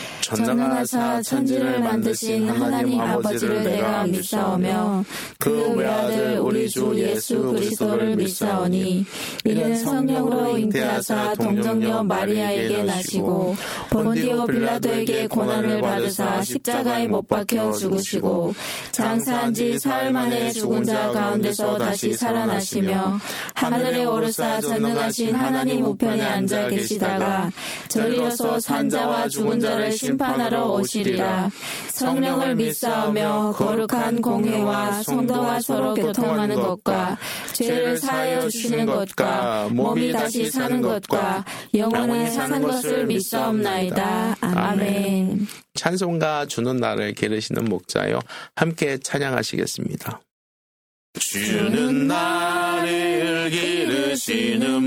Speaker 6: 전능하사 천지를 만드신 하나님 아버지를 내가 믿사오며 그 외아들 우리 주 예수 그리스도를 믿사오니 이는 성령으로 잉태하사 동정녀 마리아에게 나시고 본디오 빌라도에게 고난을 받으사 십자가에 못 박혀 죽으시고 장사한 지 사흘 만에 죽은 자 가운데서 다시 살아나시며 하늘에 오르사 전능하신 하나님 우편에 앉아 계시다가 저리로서 산 자와 죽은 자를 심판하러 오시리라. 성령을 믿사오며 거룩한 공회와 성도와 서로 교통하는 것과 죄를 사하여 주시는 것과 몸이 다시 사는 것과 영원히 사는 것을 믿사옵나이다. 아멘.
Speaker 1: 찬송가 주는 나를 기르시는 목자요. 함께 찬양하시겠습니다. 주는 나를 기르시는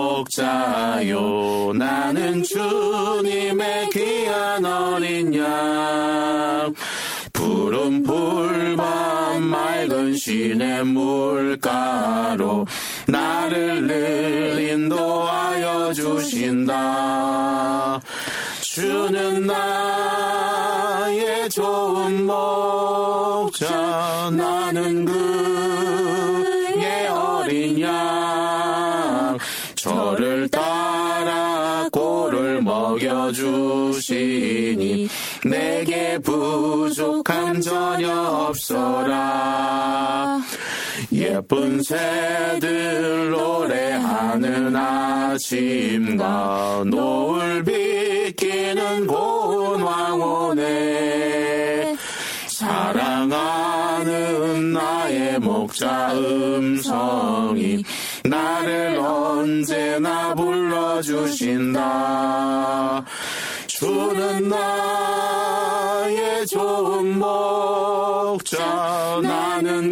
Speaker 1: 목자요 나는 주님의 귀한 어린 양 푸른 풀밭 맑은 시내 물가로 나를 늘 인도하여 주신다. 주는 나의 좋은 목자 나는 그의 어린 양 저를 따라 꼴을 먹여주시니 내게 부족함 전혀 없어라. 예쁜 새들 노래하는 아침과 노을 비키는 고운 황혼에 사랑하는 나의 목자 음성이 나를 언제나 불러주신다. 주는 나의 좋은 목자, 나는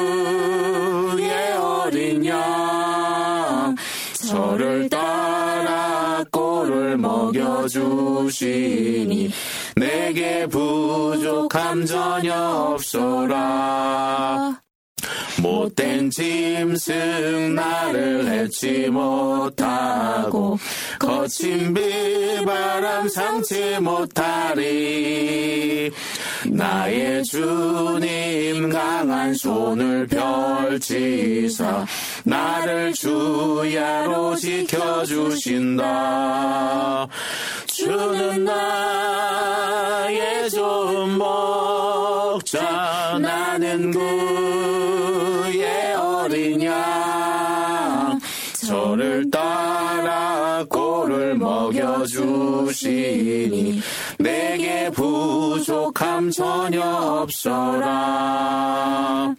Speaker 1: 그의 어린 양. 저를 따라 꼴을 먹여주시니 내게 부족함 전혀 없소라. 못된 짐승 나를 해치 못하고 거친 비바람 상치 못하리. 나의 주님 강한 손을 펼치사 나를 주야로 지켜주신다. 주는 나의 좋은 목자, 나는 그의 어린 양. 저를 따라 꼴을 먹여주시니 내게 부족함 전혀 없어라.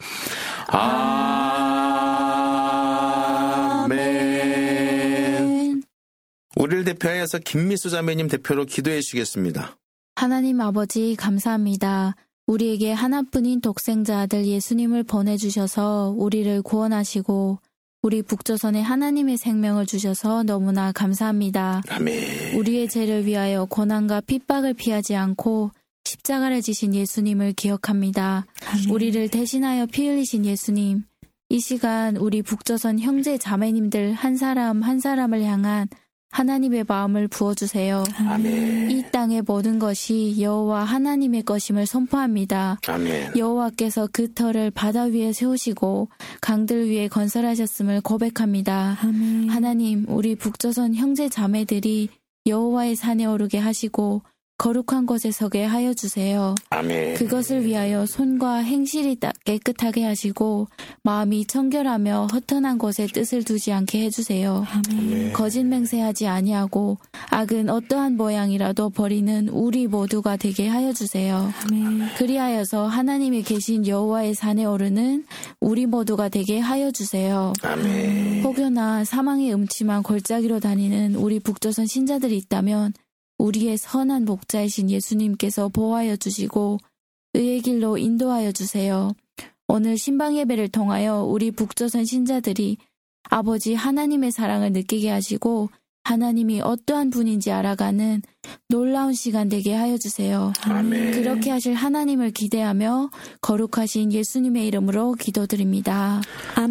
Speaker 1: 아멘. 우리를 대표하여서 김미수 자매님 대표로 기도해 주시겠습니다.
Speaker 6: 하나님 아버지 감사합니다. 우리에게 하나뿐인 독생자 아들 예수님을 보내주셔서 우리를 구원하시고 우리 북조선에 하나님의 생명을 주셔서 너무나 감사합니다.
Speaker 1: 아멘.
Speaker 6: 우리의 죄를 위하여 고난과 핍박을 피하지 않고 십자가를 지신 예수님을 기억합니다. 아멘. 우리를 대신하여 피 흘리신 예수님, 이 시간 우리 북조선 형제 자매님들 한 사람 한 사람을 향한 하나님의 마음을 부어주세요.
Speaker 1: 아멘.
Speaker 6: 이 땅의 모든 것이 여호와 하나님의 것임을 선포합니다.
Speaker 1: 아멘.
Speaker 6: 여호와께서 그 터를 바다 위에 세우시고 강들 위에 건설하셨음을 고백합니다. 아멘. 하나님, 우리 북조선 형제 자매들이 여호와의 산에 오르게 하시고 거룩한 곳에 서게 하여 주세요.
Speaker 1: 아멘.
Speaker 6: 그것을 위하여 손과 행실이 깨끗하게 하시고 마음이 청결하며 허탄한 곳에 뜻을 두지 않게 해주세요.
Speaker 1: 아멘.
Speaker 6: 거짓 맹세하지 아니하고 악은 어떠한 모양이라도 버리는 우리 모두가 되게 하여 주세요.
Speaker 7: 아멘.
Speaker 6: 그리하여서 하나님이 계신 여호와의 산에 오르는 우리 모두가 되게 하여 주세요.
Speaker 1: 아멘.
Speaker 6: 혹여나 사망의 음침한 골짜기로 다니는 우리 북조선 신자들이 있다면 우리의 선한 목자이신 예수님께서 보호하여 주시고 의의 길로 인도하여 주세요. 오늘 신방 예배를 통하여 우리 북조선 신자들이 아버지 하나님의 사랑을 느끼게 하시고 하나님이 어떠한 분인지 알아가는 놀라운 시간 되게 하여 주세요.
Speaker 1: 아멘.
Speaker 6: 그렇게 하실 하나님을 기대하며 거룩하신 예수님의 이름으로 기도드립니다.
Speaker 7: 아멘.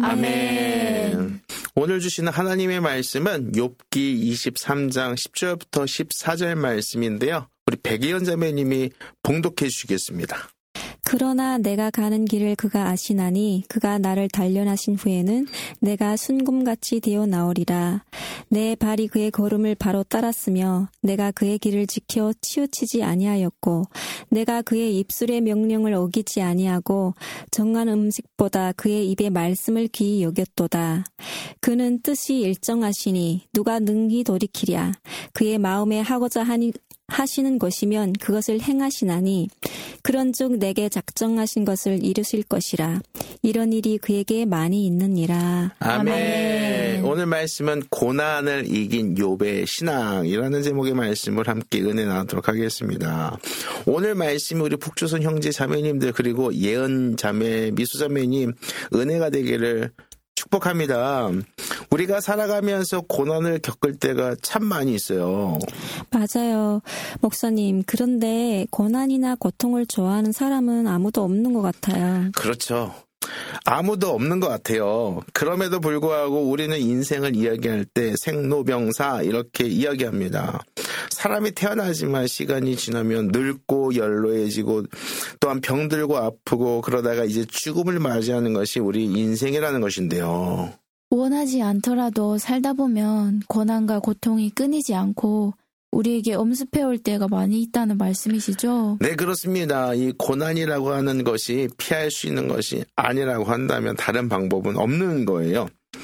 Speaker 1: 아멘. 오늘 주시는 하나님의 말씀은 욥기 이십삼 장 십 절부터 십사 절 말씀인데요. 우리 백예연 자매님이 봉독해 주시겠습니다.
Speaker 7: 그러나 내가 가는 길을 그가 아시나니 그가 나를 단련하신 후에는 내가 순금같이 되어 나오리라. 내 발이 그의 걸음을 바로 따랐으며 내가 그의 길을 지켜 치우치지 아니하였고 내가 그의 입술의 명령을 어기지 아니하고 정한 음식보다 그의 입의 말씀을 귀히 여겼도다. 그는 뜻이 일정하시니 누가 능히 돌이키랴. 그의 마음에 하고자 하니 하시는 것이면 그것을 행하시나니 그런즉 내게 작정하신 것을 이루실 것이라. 이런 일이 그에게 많이 있느니라.
Speaker 1: 아멘.
Speaker 6: 아멘.
Speaker 1: 오늘 말씀은 고난을 이긴 욥의 신앙이라는 제목의 말씀을 함께 은혜 나누도록 하겠습니다. 오늘 말씀이 우리 북조선 형제 자매님들 그리고 예언 자매 미수 자매님 은혜가 되기를 축복합니다. 우리가 살아가면서 고난을 겪을 때가 참 많이 있어요.
Speaker 7: 맞아요. 목사님, 그런데 고난이나 고통을 좋아하는 사람은 아무도 없는 것 같아요.
Speaker 1: 그렇죠. 아무도 없는 것 같아요. 그럼에도 불구하고 우리는 인생을 이야기할 때 생로병사 이렇게 이야기합니다. 사람이 태어나지만 시간이 지나면 늙고 연로해지고 또한 병들고 아프고 그러다가 이제 죽음을 맞이하는 것이 우리 인생이라는 것인데요.
Speaker 6: 원하지 않더라도 살다 보면 고난과 고통이 끊이지 않고 우리에게 엄습해 올 때가 많이 있다는 말씀이시죠?
Speaker 1: 네, 그렇습니다. 이 고난이라고 하는 것이 피할 수 있는 것이 아니라고 한다면 다른 방법은 없는 거예요.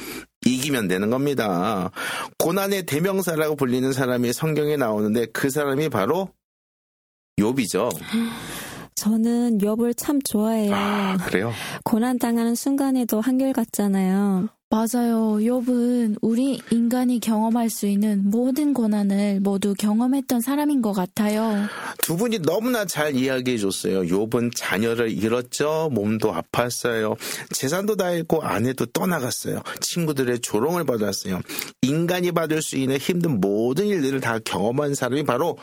Speaker 1: 이기면 되는 겁니다. 고난의 대명사라고 불리는 사람이 성경에 나오는데 그 사람이 바로 욥이죠.
Speaker 7: 저는 욥을 참 좋아해요.
Speaker 1: 아, 그래요?
Speaker 7: 고난 당하는 순간에도 한결같잖아요.
Speaker 6: 맞아요. 욥은 우리 인간이 경험할 수 있는 모든 고난을 모두 경험했던 사람인 것 같아요.
Speaker 1: 두 분이 너무나 잘 이야기해 줬어요. 욥은 자녀를 잃었죠. 몸도 아팠어요. 재산도 다 잃고 아내도 떠나갔어요. 친구들의 조롱을 받았어요. 인간이 받을 수 있는 힘든 모든 일들을 다 경험한 사람이 바로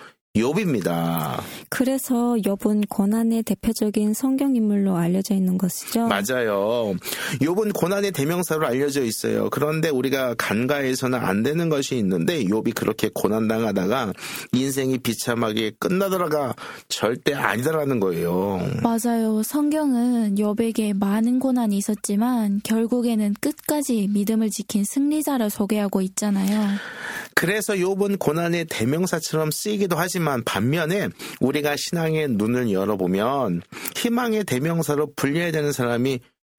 Speaker 1: 욥입니다.
Speaker 7: 그래서 욥은 고난의 대표적인 성경 인물로 알려져 있는 것이죠.
Speaker 1: 맞아요. 욥은 고난의 대명사로 알려져 있어요. 그런데 우리가 간과해서는 안 되는 것이 있는데 욥이 그렇게 고난당하다가 인생이 비참하게 끝나더라가 절대 아니다라는 거예요.
Speaker 6: 맞아요. 성경은 욥에게 많은 고난이 있었지만 결국에는 끝까지 믿음을 지킨 승리자를 소개하고 있잖아요.
Speaker 1: 그래서 욥은 고난의 대명사처럼 쓰이기도 하지만 반면에 우리가 신앙의 눈을 열어보면 희망의 대명사로 불려야 되는 사람이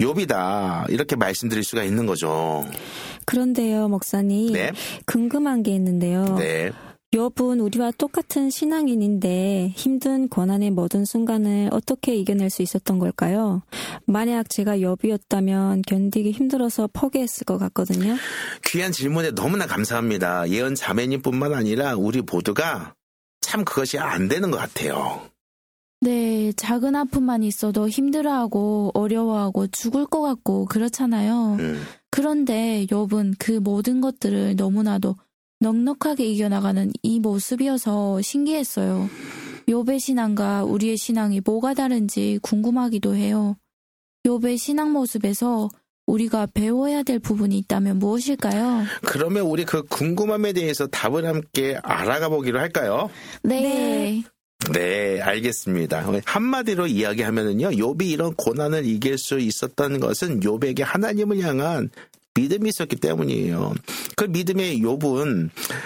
Speaker 1: 욥이다 이렇게 말씀드릴 수가 있는 거죠.
Speaker 7: 그런데요, 목사님.
Speaker 1: 네.
Speaker 7: 궁금한 게 있는데요.
Speaker 1: 네.
Speaker 7: 욥은 우리와 똑같은 신앙인인데 힘든 고난의 모든 순간을 어떻게 이겨낼 수 있었던 걸까요? 만약 제가 욥이었다면 견디기 힘들어서 포기했을 것 같거든요.
Speaker 1: 귀한 질문에 너무나 감사합니다. 예언 자매님뿐만 아니라 우리 모두가 참 그것이 안 되는 것 같아요.
Speaker 6: 네, 작은 아픔만 있어도 힘들어하고 어려워하고 죽을 것 같고 그렇잖아요.
Speaker 1: 음.
Speaker 6: 그런데 욥은 그 모든 것들을 너무나도 넉넉하게 이겨나가는 이 모습이어서 신기했어요. 욥의 신앙과 우리의 신앙이 뭐가 다른지 궁금하기도 해요. 욥의 신앙 모습에서 우리가 배워야 될 부분이 있다면 무엇일까요?
Speaker 1: 그러면 우리 그 궁금함에 대해서 답을 함께 알아가 보기로 할까요?
Speaker 6: 네.
Speaker 1: 네, 알겠습니다. 한마디로 이야기하면은요, 욥이 이런 고난을 이길 수 있었던 것은 욥에게 하나님을 향한 믿음이 있었기 때문이에요. 그 믿음의 욥은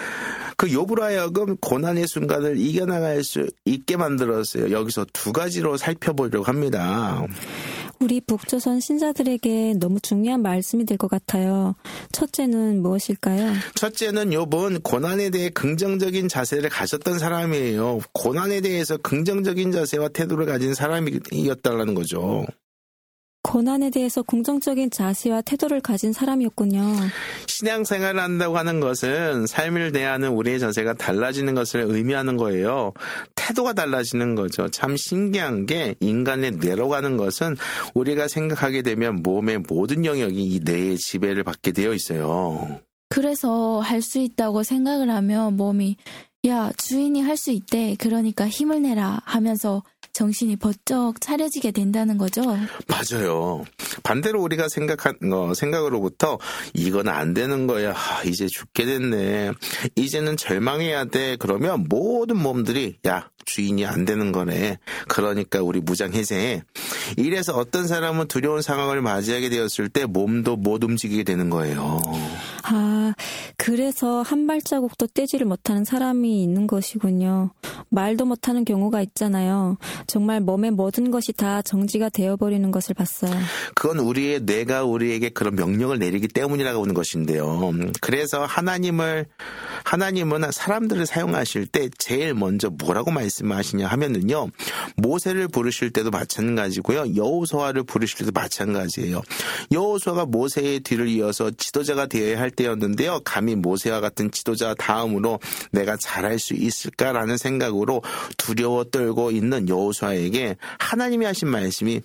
Speaker 1: 그 욥으로 하여금 고난의 순간을 이겨나갈 수 있게 만들었어요. 여기서 두 가지로 살펴보려고 합니다.
Speaker 7: 우리 북조선 신자들에게 너무 중요한 말씀이 될 것 같아요. 첫째는 무엇일까요?
Speaker 1: 첫째는 욥은 고난에 대해 긍정적인 자세를 가졌던 사람이에요. 고난에 대해서 긍정적인 자세와 태도를 가진 사람이었다는 거죠.
Speaker 7: 고난에 대해서 긍정적인 자세와 태도를 가진 사람이었군요.
Speaker 1: 신앙생활을 한다고 하는 것은 삶을 대하는 우리의 자세가 달라지는 것을 의미하는 거예요. 태도가 달라지는 거죠. 참 신기한 게 인간의 뇌로 가는 것은 우리가 생각하게 되면 몸의 모든 영역이 이 뇌의 지배를 받게 되어 있어요.
Speaker 6: 그래서 할 수 있다고 생각을 하면 몸이 야, 주인이 할 수 있대. 그러니까 힘을 내라 하면서 정신이 번쩍 차려지게 된다는 거죠.
Speaker 1: 맞아요. 반대로 우리가 생각한 거, 생각으로부터 이건 안 되는 거야. 아, 이제 죽게 됐네. 이제는 절망해야 돼. 그러면 모든 몸들이 야, 주인이 안 되는 거네. 그러니까 우리 무장해제. 이래서 어떤 사람은 두려운 상황을 맞이하게 되었을 때 몸도 못 움직이게 되는 거예요.
Speaker 7: 아, 그래서 한 발자국도 떼지를 못하는 사람이 있는 것이군요. 말도 못하는 경우가 있잖아요. 정말 몸의 모든 것이 다 정지가 되어버리는 것을 봤어요.
Speaker 1: 그건 우리의 뇌가 우리에게 그런 명령을 내리기 때문이라고 하는 것인데요. 그래서 하나님을, 하나님은 사람들을 사용하실 때 제일 먼저 뭐라고 말씀하시냐 하면은요, 모세를 부르실 때도 마찬가지고요, 여호수아를 부르실 때도 마찬가지예요. 여호수아가 모세의 뒤를 이어서 지도자가 되어야 할 때였는데요, 감히 모세와 같은 지도자 다음으로 내가 잘할 수 있을까라는 생각으로 두려워 떨고 있는 여호수아에게 하나님이 하신 말씀이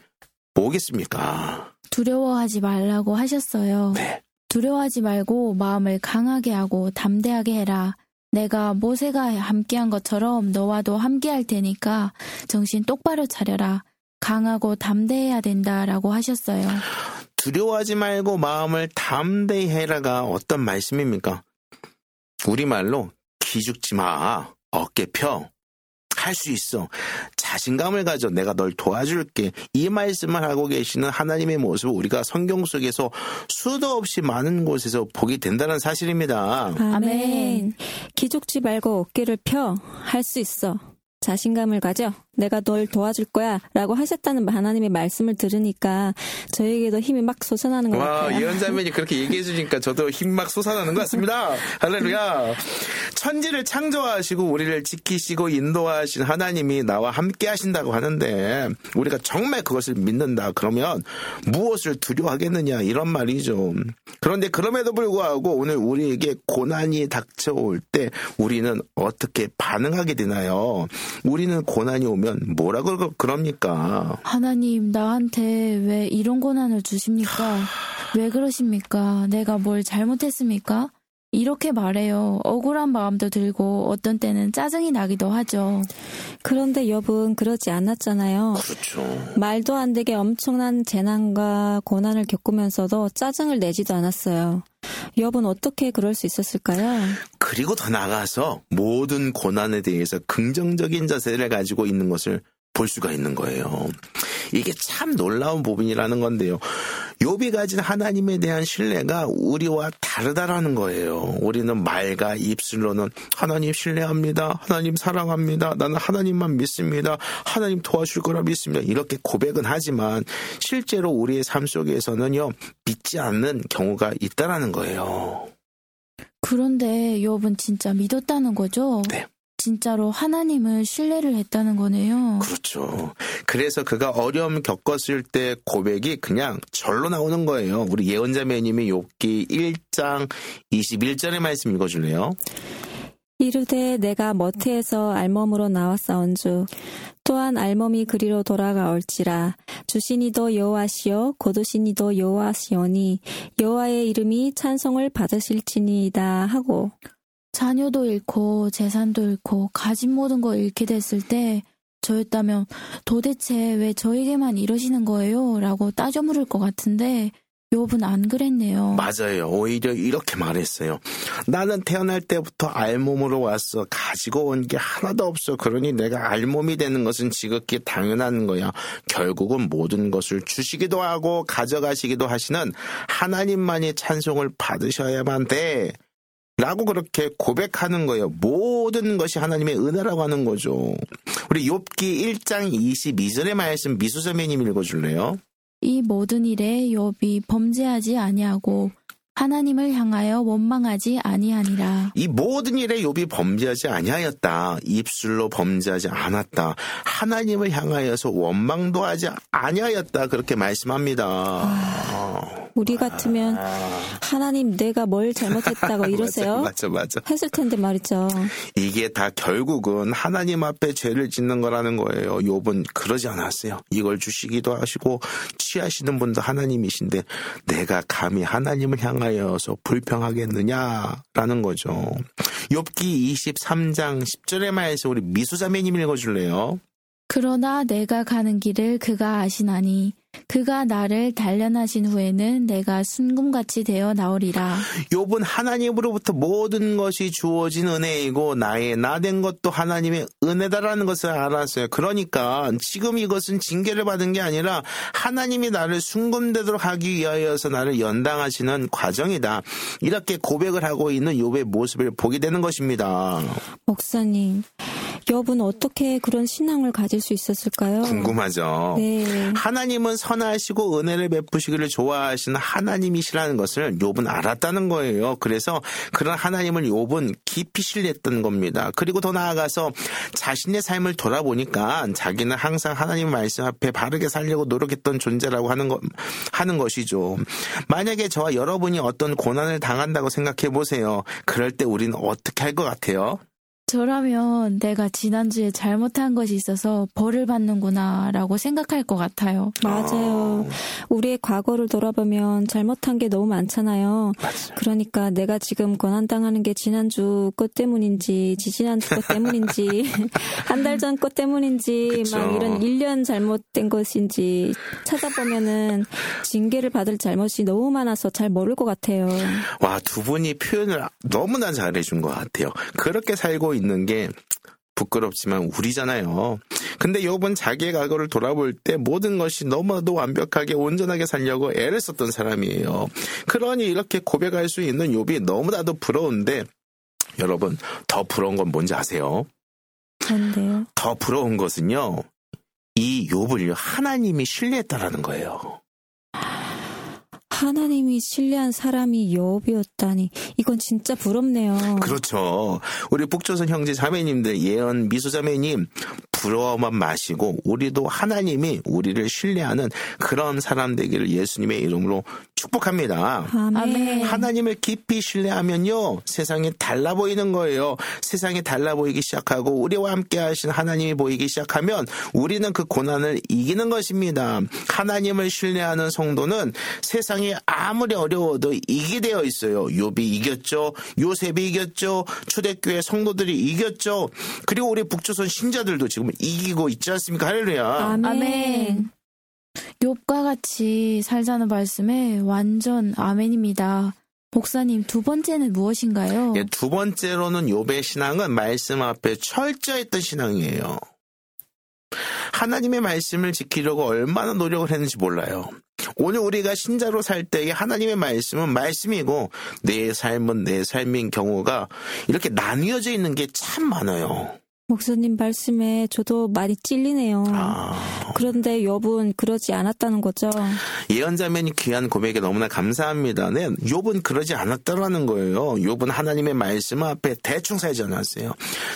Speaker 1: 뭐겠습니까?
Speaker 6: 두려워하지 말라고 하셨어요.
Speaker 1: 네.
Speaker 6: 두려워하지 말고 마음을 강하게 하고 담대하게 해라. 내가 모세가 함께한 것처럼 너와도 함께할 테니까 정신 똑바로 차려라. 강하고 담대해야 된다라고 하셨어요.
Speaker 1: 두려워하지 말고 마음을 담대히 해라가 어떤 말씀입니까? 우리말로 기죽지 마. 어깨 펴. 할 수 있어. 자신감을 가져. 내가 널 도와줄게. 이 말씀을 하고 계시는 하나님의 모습을 우리가 성경 속에서 수도 없이 많은 곳에서 보게 된다는 사실입니다.
Speaker 7: 아멘. 기죽지 말고 어깨를 펴. 할 수 있어. 자신감을 가져. 내가 널 도와줄 거야 라고 하셨다는 하나님의 말씀을 들으니까 저에게도 힘이 막 솟아나는 것
Speaker 1: 와,
Speaker 7: 같아요.
Speaker 1: 예언자매니 그렇게 얘기해 주니까 저도 힘 막 솟아나는 것 같습니다. 할렐루야. 천지를 창조하시고 우리를 지키시고 인도하신 하나님이 나와 함께 하신다고 하는데 우리가 정말 그것을 믿는다 그러면 무엇을 두려워하겠느냐 이런 말이죠. 그런데 그럼에도 불구하고 오늘 우리에게 고난이 닥쳐올 때 우리는 어떻게 반응하게 되나요? 우리는 고난이 오면 뭐라고 그럽니까?
Speaker 6: 하나님, 나한테 왜 이런 고난을 주십니까? 왜 그러십니까? 내가 뭘 잘못했습니까? 이렇게 말해요. 억울한 마음도 들고 어떤 때는 짜증이 나기도 하죠.
Speaker 7: 그런데 욥은 그러지 않았잖아요.
Speaker 1: 그렇죠.
Speaker 7: 말도 안 되게 엄청난 재난과 고난을 겪으면서도 짜증을 내지도 않았어요. 욥은 어떻게 그럴 수 있었을까요?
Speaker 1: 그리고 더 나아가서 모든 고난에 대해서 긍정적인 자세를 가지고 있는 것을 볼 수가 있는 거예요. 이게 참 놀라운 부분이라는 건데요. 욥이 가진 하나님에 대한 신뢰가 우리와 다르다라는 거예요. 우리는 말과 입술로는 하나님 신뢰합니다. 하나님 사랑합니다. 나는 하나님만 믿습니다. 하나님 도와줄 거라 믿습니다. 이렇게 고백은 하지만 실제로 우리의 삶 속에서는요. 믿지 않는 경우가 있다라는 거예요.
Speaker 6: 그런데 욥은 진짜 믿었다는 거죠?
Speaker 1: 네.
Speaker 6: 진짜로 하나님을 신뢰를 했다는 거네요.
Speaker 1: 그렇죠. 그래서 그가 어려움 겪었을 때 고백이 그냥 절로 나오는 거예요. 우리 예언자매님이 욥기 일 장 이십일 절의 말씀 읽어줄래요?
Speaker 7: 이르되 내가 머태에서 알몸으로 나왔사온즉 또한 알몸이 그리로 돌아가올지라 주시니도 여호와시요 거두시니도 여호와시오니 여호와의 이름이 찬송을 받으실지니이다 하고
Speaker 6: 자녀도 잃고 재산도 잃고 가진 모든 거 잃게 됐을 때 저였다면 도대체 왜 저에게만 이러시는 거예요? 라고 따져 물을 것 같은데 욥은 안 그랬네요.
Speaker 1: 맞아요. 오히려 이렇게 말했어요. 나는 태어날 때부터 알몸으로 왔어. 가지고 온 게 하나도 없어. 그러니 내가 알몸이 되는 것은 지극히 당연한 거야. 결국은 모든 것을 주시기도 하고 가져가시기도 하시는 하나님만이 찬송을 받으셔야만 돼. 라고 그렇게 고백하는 거예요. 모든 것이 하나님의 은혜라고 하는 거죠. 우리 욥기 일 장 이십이 절의 말씀 미수자매님 읽어줄래요?
Speaker 6: 이 모든 일에 욥이 범죄하지 아니하고 하나님을 향하여 원망하지 아니하니라.
Speaker 1: 이 모든 일에 욥이 범죄하지 아니하였다. 입술로 범죄하지 않았다. 하나님을 향하여서 원망도 하지 아니하였다. 그렇게 말씀합니다.
Speaker 7: 아, 우리 같으면 하나님 내가 뭘 잘못했다고 이러세요?
Speaker 1: 맞아, 맞아, 맞아.
Speaker 7: 했을 텐데 말이죠.
Speaker 1: 이게 다 결국은 하나님 앞에 죄를 짓는 거라는 거예요. 욥은 그러지 않았어요. 이걸 주시기도 하시고 취하시는 분도 하나님이신데 내가 감히 하나님을 향하여서 불평하겠느냐라는 거죠. 욥기 이십삼 장 십 절의 말씀 우리 미수자매님 읽어줄래요?
Speaker 6: 그러나 내가 가는 길을 그가 아시나니 그가 나를 단련하신 후에는 내가 순금같이 되어 나오리라.
Speaker 1: 욥은 하나님으로부터 모든 것이 주어진 은혜이고 나의 나 된 것도 하나님의 은혜다라는 것을 알았어요. 그러니까 지금 이것은 징계를 받은 게 아니라 하나님이 나를 순금되도록 하기 위하여서 나를 연당하시는 과정이다. 이렇게 고백을 하고 있는 욥의 모습을 보게 되는 것입니다.
Speaker 7: 목사님, 욥은 어떻게 그런 신앙을 가질 수 있었을까요?
Speaker 1: 궁금하죠.
Speaker 7: 네.
Speaker 1: 하나님은 선하시고 은혜를 베푸시기를 좋아하시는 하나님이시라는 것을 욥은 알았다는 거예요. 그래서 그런 하나님을 욥은 깊이 신뢰했던 겁니다. 그리고 더 나아가서 자신의 삶을 돌아보니까 자기는 항상 하나님의 말씀 앞에 바르게 살려고 노력했던 존재라고 하는 것, 하는 것이죠. 만약에 저와 여러분이 어떤 고난을 당한다고 생각해 보세요. 그럴 때 우리는 어떻게 할 것 같아요?
Speaker 6: 저라면 내가 지난주에 잘못한 것이 있어서 벌을 받는구나 라고 생각할 것 같아요.
Speaker 7: 맞아요. 우리의 과거를 돌아보면 잘못한 게 너무 많잖아요.
Speaker 1: 맞아요.
Speaker 7: 그러니까 내가 지금 고난당하는 게 지난주 것 때문인지 지지난주 것 때문인지 한 달 전 것 때문인지
Speaker 1: 그쵸.
Speaker 7: 막 이런 일 년 잘못된 것인지 찾아보면은 징계를 받을 잘못이 너무 많아서 잘 모를 것 같아요.
Speaker 1: 와, 두 분이 표현을 너무나 잘해준 것 같아요. 그렇게 살고 있는 게 부끄럽지만 우리잖아요. 근데 욥은 자기의 과거를 돌아볼 때 모든 것이 너무나도 완벽하게 온전하게 살려고 애를 썼던 사람이에요. 그러니 이렇게 고백할 수 있는 욥이 너무나도 부러운데 여러분 더 부러운 건 뭔지 아세요?
Speaker 7: 그런데요.
Speaker 1: 더 부러운 것은요. 이 욥을요. 하나님이 신뢰했다라는 거예요.
Speaker 7: 하나님이 신뢰한 사람이 욥이었다니 이건 진짜 부럽네요.
Speaker 1: 그렇죠. 우리 북조선 형제 자매님들, 예언 미소 자매님 부러워만 마시고 우리도 하나님이 우리를 신뢰하는 그런 사람 되기를 예수님의 이름으로 축복합니다.
Speaker 7: 아멘.
Speaker 1: 하나님을 깊이 신뢰하면요. 세상이 달라 보이는 거예요. 세상이 달라 보이기 시작하고 우리와 함께 하신 하나님이 보이기 시작하면 우리는 그 고난을 이기는 것입니다. 하나님을 신뢰하는 성도는 세상이 아무리 어려워도 이기게 되어 있어요. 욥이 이겼죠. 요셉이 이겼죠. 초대교회 성도들이 이겼죠. 그리고 우리 북조선 신자들도 지금 이기고 있지 않습니까? 할렐루야.
Speaker 7: 아멘.
Speaker 6: 아멘. 욥과 같이 살자는 말씀에 완전 아멘입니다. 목사님, 두 번째는 무엇인가요?
Speaker 1: 예, 두 번째로는 욥의 신앙은 말씀 앞에 철저했던 신앙이에요. 하나님의 말씀을 지키려고 얼마나 노력을 했는지 몰라요. 오늘 우리가 신자로 살 때에 하나님의 말씀은 말씀이고 내 삶은 내 삶인 경우가 이렇게 나뉘어져 있는 게 참 많아요.
Speaker 7: 목사님 말씀에 저도 많이 찔리네요.
Speaker 1: 아...
Speaker 7: 그런데 욥은 그러지 않았다는 거죠.
Speaker 1: 예언자매님 귀한 고백에 너무나 감사합니다. 네, 욥은 그러지 않았다라는 거예요. 욥은 하나님의 말씀 앞에 대충 살지 않았어요.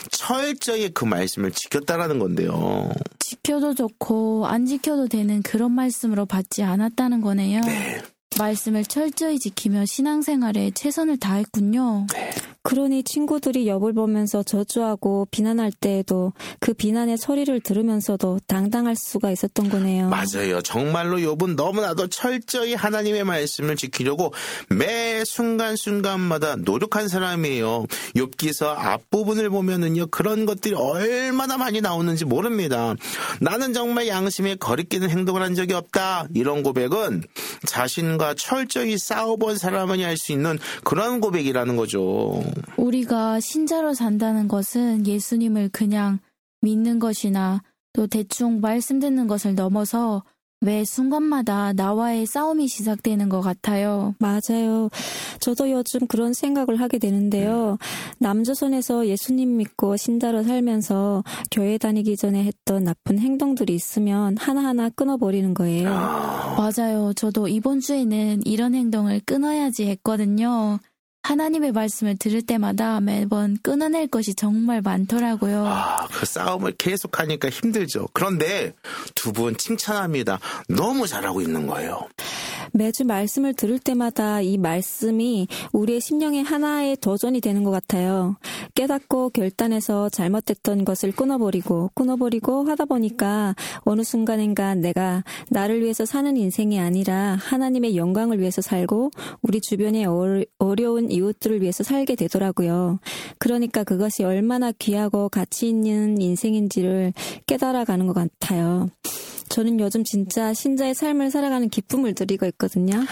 Speaker 1: 철저히 그 말씀을 지켰다라는 건데요.
Speaker 6: 지켜도 좋고 안 지켜도 되는 그런 말씀으로 받지 않았다는 거네요.
Speaker 1: 네.
Speaker 6: 말씀을 철저히 지키며 신앙생활에 최선을 다했군요.
Speaker 1: 네.
Speaker 7: 그러니 친구들이 욥을 보면서 저주하고 비난할 때에도 그 비난의 소리를 들으면서도 당당할 수가 있었던 거네요.
Speaker 1: 맞아요. 정말로 욥은 너무나도 철저히 하나님의 말씀을 지키려고 매 순간순간마다 노력한 사람이에요. 욥기서 앞부분을 보면은요. 그런 것들이 얼마나 많이 나오는지 모릅니다. 나는 정말 양심에 거리끼는 행동을 한 적이 없다. 이런 고백은 자신과 철저히 싸워본 사람만이 할 수 있는 그런 고백이라는 거죠.
Speaker 6: 우리가 신자로 산다는 것은 예수님을 그냥 믿는 것이나 또 대충 말씀 듣는 것을 넘어서 매 순간마다 나와의 싸움이 시작되는 것 같아요.
Speaker 7: 맞아요. 저도 요즘 그런 생각을 하게 되는데요. 남조선에서 예수님 믿고 신자로 살면서 교회 다니기 전에 했던 나쁜 행동들이 있으면 하나하나 끊어버리는 거예요.
Speaker 6: 맞아요. 저도 이번 주에는 이런 행동을 끊어야지 했거든요. 하나님의 말씀을 들을 때마다 매번 끊어낼 것이 정말 많더라고요.
Speaker 1: 아, 그 싸움을 계속하니까 힘들죠. 그런데 두 분 칭찬합니다. 너무 잘하고 있는 거예요.
Speaker 7: 매주 말씀을 들을 때마다 이 말씀이 우리의 심령의 하나의 도전이 되는 것 같아요. 깨닫고 결단해서 잘못됐던 것을 끊어버리고 끊어버리고 하다 보니까 어느 순간인가 내가 나를 위해서 사는 인생이 아니라 하나님의 영광을 위해서 살고 우리 주변의 어려운 이웃들을 위해서 살게 되더라고요. 그러니까 그것이 얼마나 귀하고 가치 있는 인생인지를 깨달아가는 것 같아요. 저는 요즘 진짜 신자의 삶을 살아가는 기쁨을 누리고 있거든요.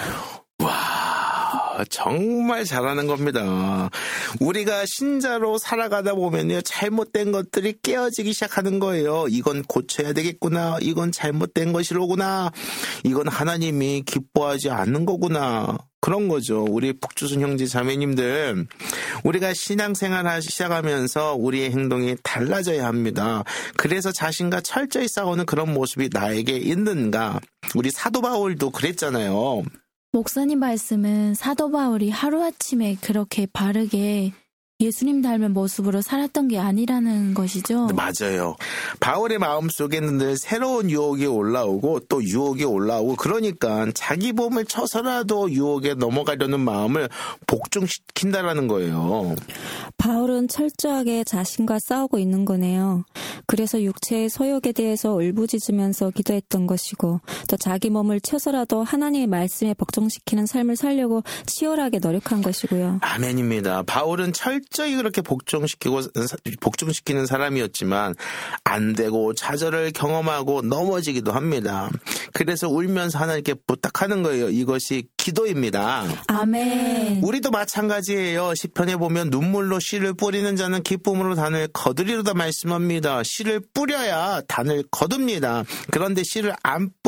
Speaker 1: 와, 정말 잘하는 겁니다. 우리가 신자로 살아가다 보면요, 잘못된 것들이 깨어지기 시작하는 거예요. 이건 고쳐야 되겠구나. 이건 잘못된 것이로구나. 이건 하나님이 기뻐하지 않는 거구나. 그런 거죠. 우리 북조선 형제 자매님들, 우리가 신앙생활 시작하면서 우리의 행동이 달라져야 합니다. 그래서 자신과 철저히 싸우는 그런 모습이 나에게 있는가? 우리 사도 바울도 그랬잖아요.
Speaker 6: 목사님 말씀은 사도 바울이 하루아침에 그렇게 바르게 예수님 닮은 모습으로 살았던 게 아니라는 것이죠?
Speaker 1: 맞아요. 바울의 마음속에는 늘 새로운 유혹이 올라오고 또 유혹이 올라오고 그러니까 자기 몸을 쳐서라도 유혹에 넘어가려는 마음을 복종시킨다라는 거예요.
Speaker 7: 바울은 철저하게 자신과 싸우고 있는 거네요. 그래서 육체의 소욕에 대해서 울부짖으면서 기도했던 것이고 또 자기 몸을 쳐서라도 하나님의 말씀에 복종시키는 삶을 살려고 치열하게 노력한 것이고요.
Speaker 1: 아멘입니다. 바울은 철저히 그렇게 복종시키고 복종시키는 사람이었지만 안 되고 좌절을 경험하고 넘어지기도 합니다. 그래서 울면서 하나님께 부탁하는 거예요. 이것이 기도입니다.
Speaker 6: 아멘.
Speaker 1: 우리도 마찬가지예요. 시편에 보면 눈물로 씨를 뿌리는 자는 기쁨으로 단을 거두리로다 말씀합니다. 씨를 뿌려야 단을 거둡니다. 그런데 씨를 안 뿌리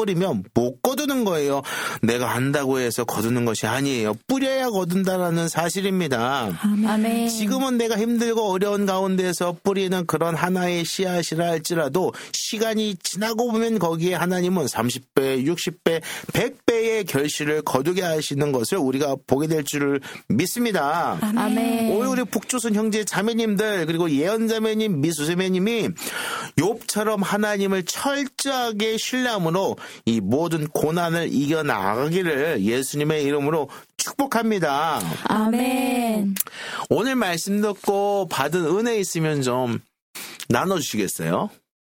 Speaker 1: 뿌리면 못 거두는 거예요. 내가 한다고 해서 거두는 것이 아니에요. 뿌려야 거둔다라는 사실입니다.
Speaker 6: 아멘.
Speaker 1: 지금은 내가 힘들고 어려운 가운데서 뿌리는 그런 하나의 씨앗이라 할지라도 시간이 지나고 보면 거기에 하나님은 삼십 배, 육십 배, 백 배의 결실을 거두게 하시는 것을 우리가 보게 될 줄을 믿습니다.
Speaker 6: 아멘.
Speaker 1: 오늘 우리 북조선 형제 자매님들 그리고 예언자매님, 미수자매님이 욥처럼 하나님을 철저하게 신뢰함으로 이 모든 고난을 이겨나가기를 예수님의 이름으로 축복합니다.
Speaker 6: 아멘.
Speaker 1: 오늘 말씀 듣고 받은 은혜 있으면 좀 나눠주시겠어요?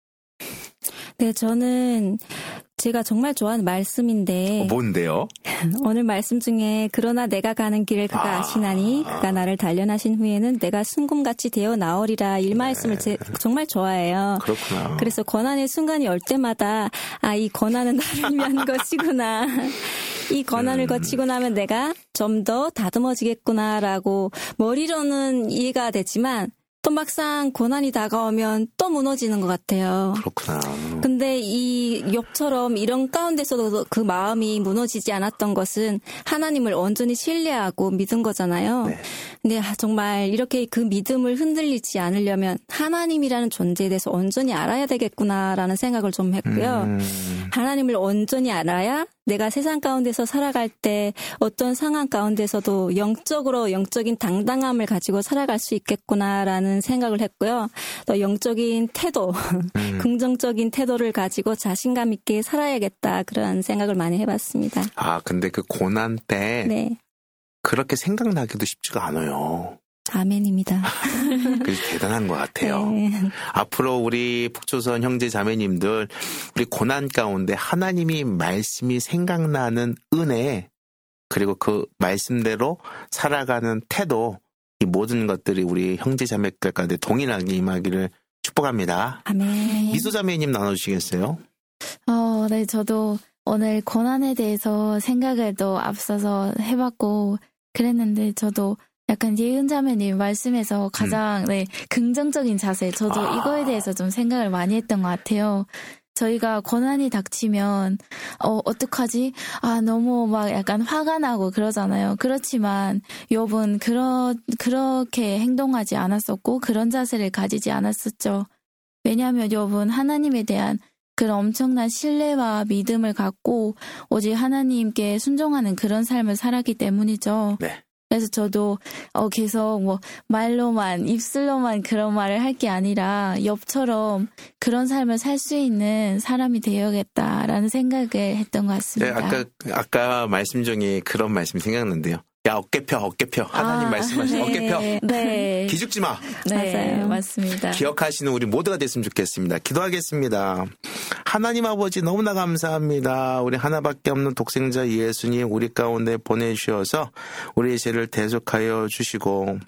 Speaker 7: 네, 저는 제가 정말 좋아하는 말씀인데
Speaker 1: 어, 뭔데요?
Speaker 7: 오늘 말씀 중에 그러나 내가 가는 길을 그가
Speaker 1: 아,
Speaker 7: 아시나니 그가 나를 단련하신 후에는 내가 순금같이 되어 나오리라 이 말씀을 제, 정말 좋아해요.
Speaker 1: 그렇구나.
Speaker 7: 그래서 고난의 순간이 올 때마다 아, 이 고난은 나를 위한 것이구나. 이 고난을
Speaker 1: 음.
Speaker 7: 거치고 나면 내가 좀 더 다듬어지겠구나라고 머리로는 이해가 되지만 또 막상 고난이 다가오면 또 무너지는 것 같아요.
Speaker 1: 그렇구나.
Speaker 7: 근데 이 욥처럼 이런 가운데서도 그 마음이 무너지지 않았던 것은 하나님을 온전히 신뢰하고 믿은 거잖아요.
Speaker 1: 네.
Speaker 7: 근데 정말 이렇게 그 믿음을 흔들리지 않으려면 하나님이라는 존재에 대해서 온전히 알아야 되겠구나라는 생각을 좀 했고요.
Speaker 1: 음.
Speaker 7: 하나님을 온전히 알아야 내가 세상 가운데서 살아갈 때 어떤 상황 가운데서도 영적으로 영적인 당당함을 가지고 살아갈 수 있겠구나라는 생각을 했고요. 또 영적인 태도,
Speaker 1: 음.
Speaker 7: 긍정적인 태도를 가지고 자신감 있게 살아야겠다 그런 생각을 많이 해봤습니다.
Speaker 1: 아, 근데 그 고난 때
Speaker 7: 네,
Speaker 1: 그렇게 생각나기도 쉽지가 않아요.
Speaker 7: 아멘입니다.
Speaker 1: 그래서 대단한 것 같아요.
Speaker 7: 네.
Speaker 1: 앞으로 우리 북조선 형제 자매님들 우리 고난 가운데 하나님이 말씀이 생각나는 은혜 그리고 그 말씀대로 살아가는 태도 이 모든 것들이 우리 형제 자매들 가운데 동일하게 임하기를 축복합니다.
Speaker 7: 아멘.
Speaker 1: 미소 자매님 나눠주시겠어요?
Speaker 6: 어, 네, 저도 오늘 고난에 대해서 생각을 또 앞서서 해봤고 그랬는데 저도 약간 예은자매님 말씀에서 가장 음. 네, 긍정적인 자세 저도 아. 이거에 대해서 좀 생각을 많이 했던 것 같아요. 저희가 고난이 닥치면 어 어떡하지? 아 너무 막 약간 화가 나고 그러잖아요. 그렇지만 욥은 그러 그렇게 행동하지 않았었고 그런 자세를 가지지 않았었죠. 왜냐하면 욥은 하나님에 대한 그런 엄청난 신뢰와 믿음을 갖고 오직 하나님께 순종하는 그런 삶을 살았기 때문이죠.
Speaker 1: 네.
Speaker 6: 그래서 저도 어 계속 뭐 말로만 입술로만 그런 말을 할 게 아니라 욥처럼 그런 삶을 살 수 있는 사람이 되어야겠다라는 생각을 했던 것 같습니다.
Speaker 1: 네, 아까 아까 말씀 중에 그런 말씀이 생각난대요. 야 어깨 펴 어깨 펴 하나님
Speaker 6: 아,
Speaker 1: 말씀하신
Speaker 6: 네.
Speaker 1: 어깨 펴
Speaker 6: 네.
Speaker 1: 기죽지 마.
Speaker 6: 네,
Speaker 7: 맞아요.
Speaker 6: 맞습니다.
Speaker 1: 기억하시는 우리 모두가 됐으면 좋겠습니다. 기도하겠습니다. 하나님 아버지 너무나 감사합니다. 우리 하나밖에 없는 독생자 예수님 우리 가운데 보내주셔서 우리의 죄를 대속하여 주시고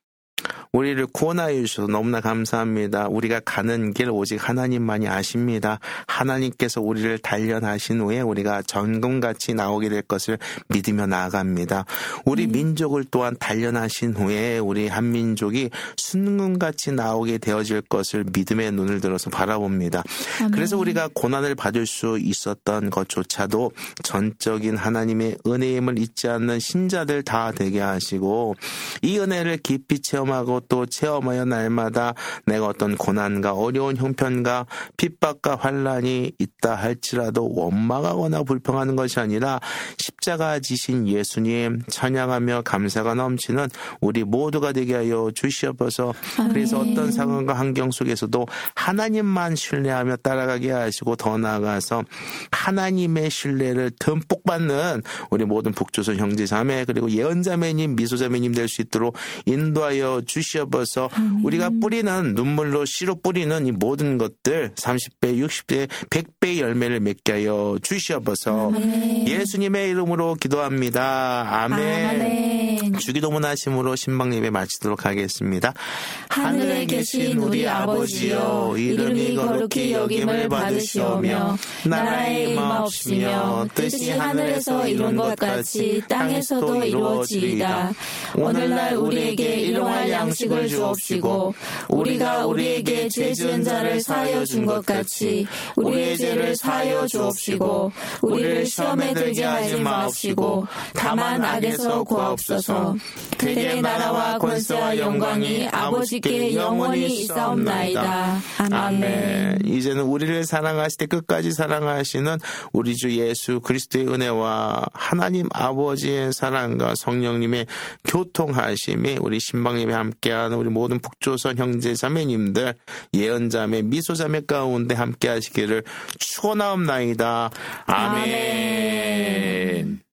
Speaker 1: 우리를 구원하여 주셔서 너무나 감사합니다. 우리가 가는 길 오직 하나님만이 아십니다. 하나님께서 우리를 단련하신 후에 우리가 정금같이 나오게 될 것을 믿으며 나아갑니다. 우리 음. 민족을 또한 단련하신 후에 우리 한민족이 순금같이 나오게 되어질 것을 믿음의 눈을 들어서 바라봅니다. 아멘. 그래서 우리가 고난을 받을 수 있었던 것조차도 전적인 하나님의 은혜임을 잊지 않는 신자들 다 되게 하시고 이 은혜를 깊이 체험하고 또 체험하여 날마다 내가 어떤 고난과 어려운 형편과 핍박과 환난이 있다 할지라도 원망하거나 불평하는 것이 아니라 십자가 지신 예수님 찬양하며 감사가 넘치는 우리 모두가 되게 하여 주시옵소서. 그래서 어떤 상황과 환경 속에서도 하나님만 신뢰하며 따라가게 하시고 더 나아가서 하나님의 신뢰를 듬뿍 받는 우리 모든 북조선 형제자매 그리고 예언자매님 미소자매님 될 수 있도록 인도하여 주시옵소서. 우리가 뿌리는 눈물로 씨로 뿌리는 이 모든 것들 삼십 배, 육십 배, 백 배의 열매를 맺게 하여 주시옵소서. 아멘. 예수님의 이름으로 기도합니다. 아멘. 아멘. 주기도문 하심으로 신방예배 마치도록 하겠습니다.
Speaker 6: 하늘에 계신 우리 아버지여 이름이 거룩히 여김을 받으시오며 나라의 임하옵시며 뜻이 하늘에서 이룬 것 같이 땅에서도 이루어지이다. 오늘날 우리에게 일용할 양식 안식을 주옵시고 우리가 우리에게 죄 지은 자를 사하여 준 것 같이 우리의 죄를 사하여 주옵시고 우리를 시험에 들게 하지 마옵시고 다만 악에서 구하옵소서. 그의 나라와 권세와 영광이 아버지께 영원히 있사옵나이다. 아멘.
Speaker 1: 이제는 우리를 사랑하실 때 끝까지 사랑하시는 우리 주 예수 그리스도의 은혜와 하나님 아버지의 사랑과 성령님의 교통하심이 우리 신방님이 함께하는 우리 모든 북조선 형제 자매님들, 예언자매, 미소자매 가운데 함께하시기를 축원하옵나이다. 아멘. 아멘.